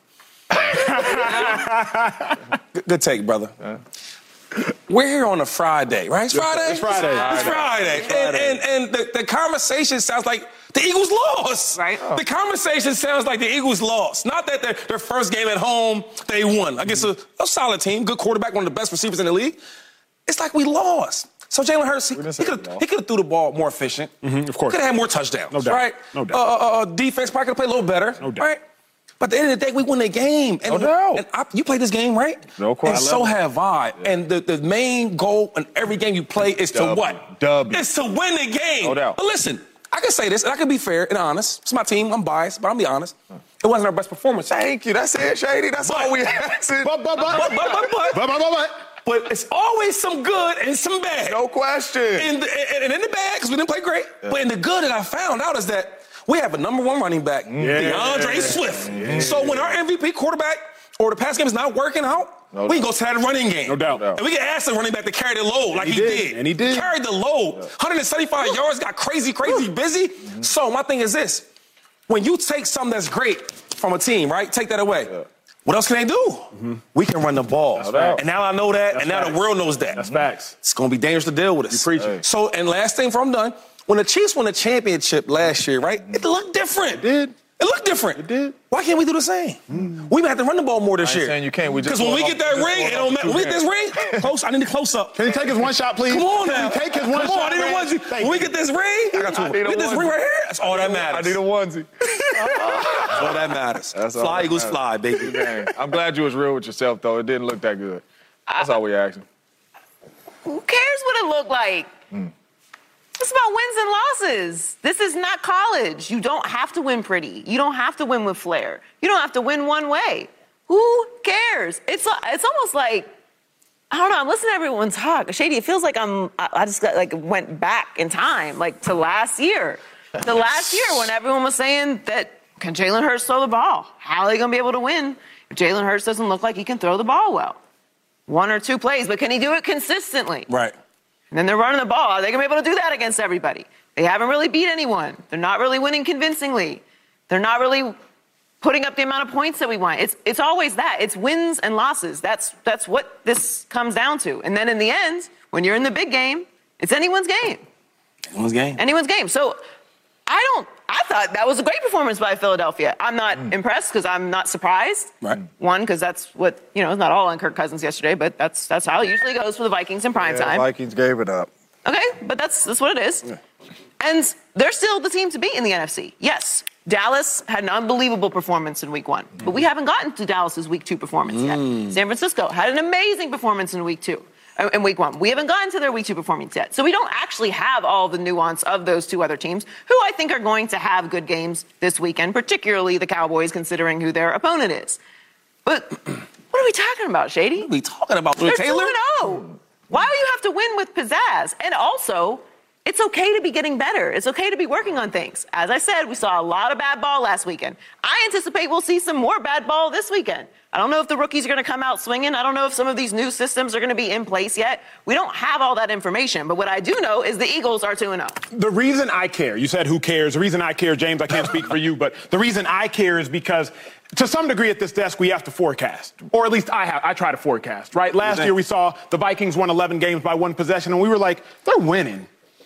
Good take, brother. We're here on a Friday, right? It's Friday? It's Friday. It's Friday. And the conversation sounds like the Eagles lost. Right. The conversation sounds like the Eagles lost. Not that their first game at home, they won. Against a solid team, good quarterback, one of the best receivers in the league. It's like we lost. So Jalen Hurts, he could have threw the ball more efficient. Of course. Could have had more touchdowns. No doubt. Right? No doubt. Defense probably could have played a little better. No doubt. Right? But at the end of the day, we win the game. And, you play this game, right? No question. And so have I. Yeah. And the main goal in every game you play is to what? It's to win the game. No doubt. But listen, I can say this, and I can be fair and honest. It's my team. I'm biased, but I'll be honest. It wasn't our best performance. Thank you. That's it, Shady. That's all we asking. But it's always some good and some bad. No question. And in the bad, because we didn't play great. Yeah. But in the good that I found out is that we have a number one running back, DeAndre Swift. Yeah. So when our MVP quarterback or the pass game is not working out, we can go to that running game. No doubt. And we can ask the running back to carry the load like he did. And he did. He carried the load. 175 yards, got crazy busy. Mm-hmm. So my thing is this. When you take something that's great from a team, right, take that away. Yeah. What else can they do? Mm-hmm. We can run the ball. And now I know that, now the world knows that. That's facts. It's going to be dangerous to deal with us. You preach it. So, and last thing before I'm done, when the Chiefs won the championship last year, right, it looked different. It did. It looked different. It did. Why can't we do the same? We might have to run the ball more this year. Saying you can't. Because when we get that ring, it don't matter. When we get this ring, close. I need to close up. Can you take his one shot, please? Come on now. Can you take his one shot? I need a onesie. When we get this ring, I got two. Get this ring right here. That's all that matters. I need a onesie. That's all that matters. Fly, Eagles, fly, baby. I'm glad you was real with yourself, though. It didn't look that good. That's all we asking. Who cares what it looked like? It's about wins and losses. This is not college. You don't have to win pretty. You don't have to win with flair. You don't have to win one way. Who cares? It's almost like, I don't know, I'm listening to everyone talk. Shady, it feels like I just went back in time, like to last year. To last year when everyone was saying that, can Jalen Hurts throw the ball? How are they going to be able to win if Jalen Hurts doesn't look like he can throw the ball well? 1 or 2 plays, but can he do it consistently? Right. And then they're running the ball. Are they going to be able to do that against everybody? They haven't really beat anyone. They're not really winning convincingly. They're not really putting up the amount of points that we want. It's always that. It's wins and losses. That's what this comes down to. And then in the end, when you're in the big game, it's anyone's game. Anyone's game. So I thought that was a great performance by Philadelphia. I'm not impressed because I'm not surprised. Right. One, because that's what, it's not all on Kirk Cousins yesterday, but that's how it usually goes for the Vikings in prime time. The Vikings gave it up. Okay, but that's what it is. Yeah. And they're still the team to beat in the NFC. Yes, Dallas had an unbelievable performance in week 1, but we haven't gotten to Dallas's week 2 performance yet. San Francisco had an amazing performance in week 2. In week 1. We haven't gotten to their week 2 performance yet. So we don't actually have all the nuance of those 2 other teams, who I think are going to have good games this weekend, particularly the Cowboys, considering who their opponent is. But what are we talking about, Shady? What are we talking about? They're Taylor? 2-0. Why do you have to win with pizzazz? And also, it's okay to be getting better. It's okay to be working on things. As I said, we saw a lot of bad ball last weekend. I anticipate we'll see some more bad ball this weekend. I don't know if the rookies are going to come out swinging. I don't know if some of these new systems are going to be in place yet. We don't have all that information. But what I do know is the Eagles are 2-0. The reason I care, you said who cares. The reason I care, James, I can't speak for you, but the reason I care is because to some degree at this desk, we have to forecast. Or at least I try to forecast, right? Last year we saw the Vikings won 11 games by 1 possession, and we were like, they're winning.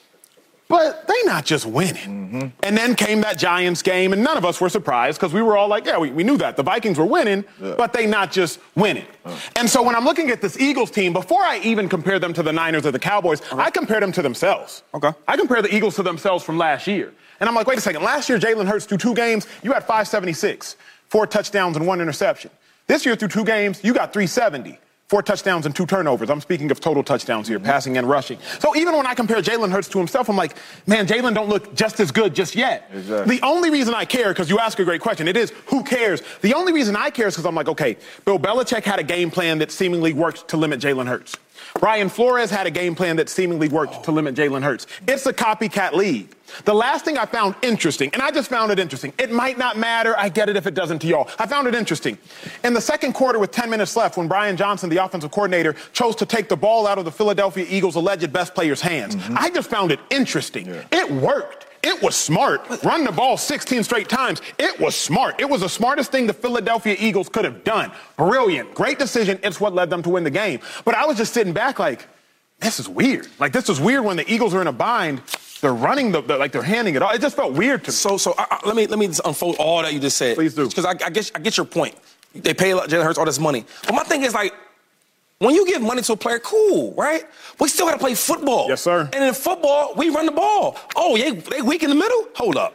But they not just winning. And then came that Giants game, and none of us were surprised because we were all like, yeah, we knew that. The Vikings were winning, but they not just winning. And so when I'm looking at this Eagles team, before I even compare them to the Niners or the Cowboys, I compare them to themselves. I compare the Eagles to themselves from last year. And I'm like, wait a second. Last year, Jalen Hurts through 2 games, you had 576, 4 touchdowns and 1 interception. This year through 2 games, you got 370. 4 touchdowns and 2 turnovers. I'm speaking of total touchdowns here, passing and rushing. So even when I compare Jalen Hurts to himself, I'm like, man, Jalen don't look just as good just yet. Exactly. The only reason I care, because you ask a great question, it is who cares? The only reason I care is because I'm like, okay, Bill Belichick had a game plan that seemingly worked to limit Jalen Hurts. Brian Flores had a game plan that seemingly worked to limit Jalen Hurts. It's a copycat league. The last thing I found interesting, and I just found it interesting. It might not matter. I get it if it doesn't to y'all. I found it interesting. In the second quarter with 10 minutes left, when Brian Johnson, the offensive coordinator, chose to take the ball out of the Philadelphia Eagles' alleged best player's hands, I just found it interesting. Yeah. It worked. It was smart. Run the ball 16 straight times. It was smart. It was the smartest thing the Philadelphia Eagles could have done. Brilliant. Great decision. It's what led them to win the game. But I was just sitting back like, this is weird. Like, this is weird when the Eagles are in a bind. They're running like they're handing it off. It just felt weird to me. So let me just unfold all that you just said. Please do. Because I get your point. They pay Jalen Hurts all this money. But my thing is, like, when you give money to a player, cool, right? We still got to play football. Yes, sir. And in football, we run the ball. Oh, they weak in the middle? Hold up.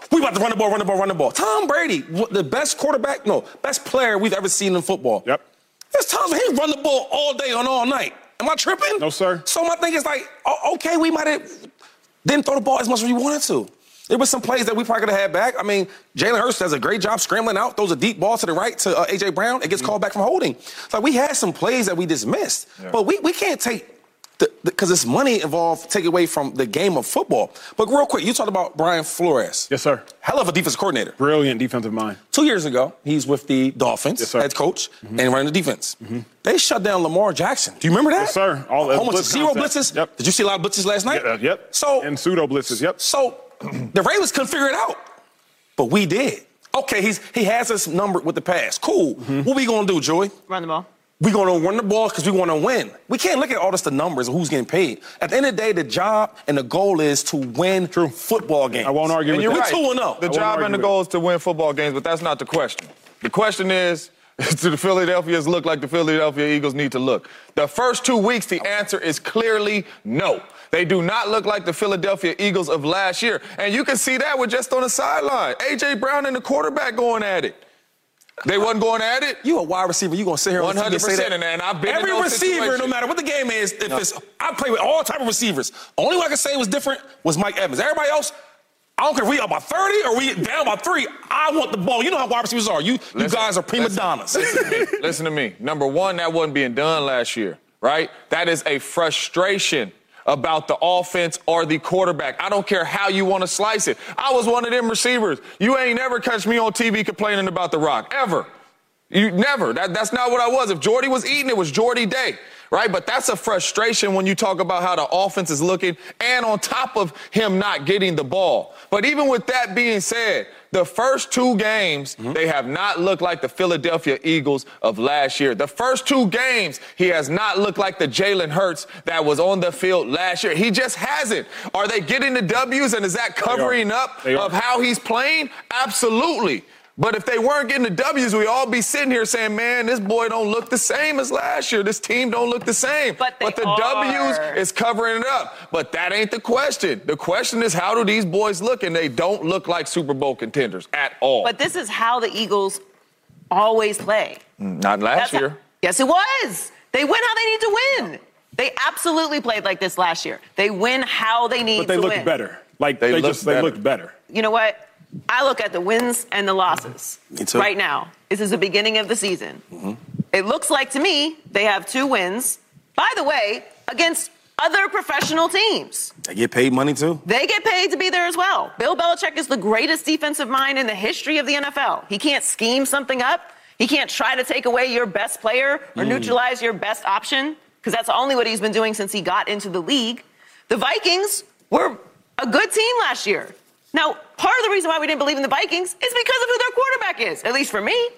We about to run the ball. Tom Brady, the best best player we've ever seen in football. Yep. There's times when he run the ball all day and all night. Am I tripping? No, sir. So my thing is like, okay, we might have didn't throw the ball as much as we wanted to. There was some plays that we probably could have had back. I mean, Jalen Hurts does a great job scrambling out, throws a deep ball to the right to A.J. Brown. It gets called back from holding. So we had some plays that we dismissed. Yeah. But we can't take, because it's money involved, take away from the game of football. But real quick, you talked about Brian Flores. Yes, sir. Hell of a defensive coordinator. Brilliant defensive mind. 2 years ago, he's with the Dolphins, yes, head coach, and running the defense. They shut down Lamar Jackson. Do you remember that? Yes, sir. Almost zero blitzes. Yep. Did you see a lot of blitzes last night? Yep. And pseudo blitzes. Yep. So the Ravens couldn't figure it out, but we did. Okay, he has us numbered with the pass. Cool. What we gonna do, Joey? Run the ball. We're going to run the ball because we want to win. We can't look at all this, the numbers of who's getting paid. At the end of the day, the job and the goal is to win football games. I won't argue with that. We're 2-0. The job and the goal is to win football games, but that's not the question. The question is, do the Philadelphians look like the Philadelphia Eagles need to look? The first 2 weeks, the answer is clearly no. They do not look like the Philadelphia Eagles of last year. And you can see that with just on the sideline. A.J. Brown and the quarterback going at it. They wasn't going at it. You a wide receiver. You gonna sit here 100%, and say that? And I've been every in those receiver, situations. no matter what the game is, I play with all type of receivers. Only one I can say was different was Mike Evans. Everybody else, I don't care if we up by 30 or we down by 3. I want the ball. You know how wide receivers are. You guys are prima donnas. Listen to me. Number one, that wasn't being done last year, right? That is a frustration about the offense or the quarterback. I don't care how you want to slice it. I was one of them receivers. You ain't never catch me on TV complaining about The Rock, ever. You never. That's not what I was. If Jordy was eating, it was Jordy Day, right? But that's a frustration when you talk about how the offense is looking and on top of him not getting the ball. But even with that being said, the first 2 games, they have not looked like the Philadelphia Eagles of last year. The first 2 games, he has not looked like the Jalen Hurts that was on the field last year. He just hasn't. Are they getting the W's, and is that covering up of how he's playing? Absolutely. But if they weren't getting the W's, we'd all be sitting here saying, man, this boy don't look the same as last year. This team don't look the same. But the W's is covering it up. But that ain't the question. The question is, how do these boys look? And they don't look like Super Bowl contenders at all. But this is how the Eagles always play. Not last year. Yes, it was. They win how they need to win. They absolutely played like this last year. They win how they need to win. But they look better. Like, they look better. You know what? I look at the wins and the losses right now. This is the beginning of the season. It looks like to me they have 2 wins, by the way, against other professional teams. They get paid money too? They get paid to be there as well. Bill Belichick is the greatest defensive mind in the history of the NFL. He can't scheme something up. He can't try to take away your best player or neutralize your best option, because that's only what he's been doing since he got into the league. The Vikings were a good team last year. Now, part of the reason why we didn't believe in the Vikings is because of who their quarterback is, at least for me.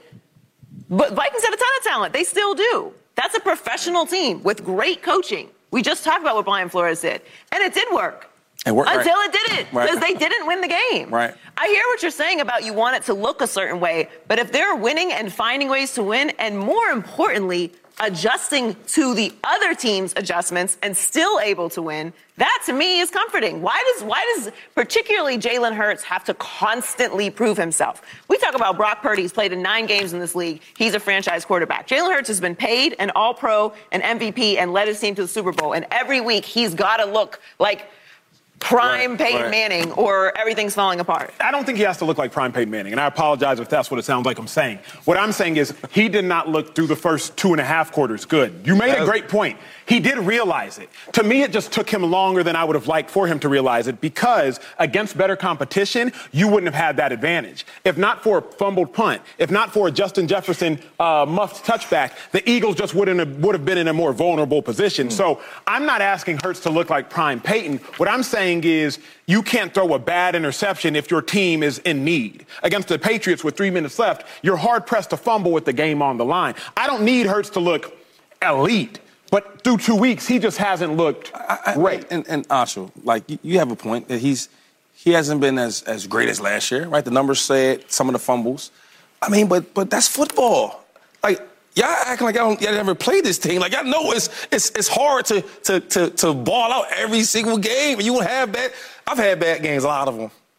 But Vikings had a ton of talent. They still do. That's a professional team with great coaching. We just talked about what Brian Flores did. And it did work. It worked, until it didn't, because they didn't win the game. Right. I hear what you're saying about you want it to look a certain way, but if they're winning and finding ways to win, and more importantly, adjusting to the other team's adjustments and still able to win, that to me is comforting. Why does particularly Jalen Hurts have to constantly prove himself? We talk about Brock Purdy. He's played in 9 games in this league. He's a franchise quarterback. Jalen Hurts has been paid an All-Pro, an MVP, and led his team to the Super Bowl. And every week he's got to look like prime Peyton Manning, or everything's falling apart. I don't think he has to look like prime Peyton Manning, and I apologize if that's what it sounds like I'm saying. What I'm saying is he did not look through the first 2.5 quarters good. You made a great point. He did realize it. To me, it just took him longer than I would have liked for him to realize it, because against better competition, you wouldn't have had that advantage. If not for a fumbled punt, if not for a Justin Jefferson muffed touchback, the Eagles just would have been in a more vulnerable position. So I'm not asking Hurts to look like prime Peyton. What I'm saying is you can't throw a bad interception if your team is in need. Against the Patriots with 3 minutes left, you're hard-pressed to fumble with the game on the line. I don't need Hurts to look elite, but through 2 weeks, he just hasn't looked great. And Anshul, like, you have a point that he hasn't been as great as last year, right? The numbers said some of the fumbles. I mean, but that's football. Like, y'all acting like y'all never played this team. Like, y'all know it's hard to ball out every single game. You will have bad. I've had bad games, a lot of them.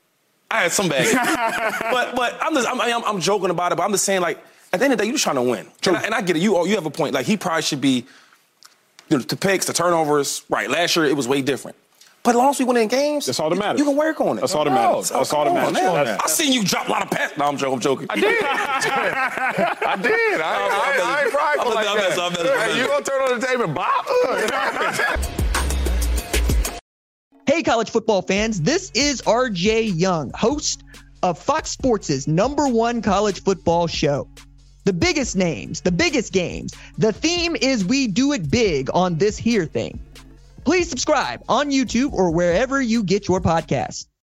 I had some bad games. but I'm joking about it, but I'm just saying, like, at the end of the day, you're just trying to win. And I get it. You have a point. Like, he probably should be, the picks, the turnovers. Right, last year it was way different. But as long as we win in games, that's all that matters. You can work on it. That's all that matters. That's all that matters. I seen you drop a lot of passes. No, I'm joking. I did. I did. I ain't prideful like that. Hey, you gonna turn on the tape and bop? Hey, college football fans. This is RJ Young, host of Fox Sports' #1 college football show. The biggest names, the biggest games. The theme is we do it big on this here thing. Please subscribe on YouTube or wherever you get your podcasts.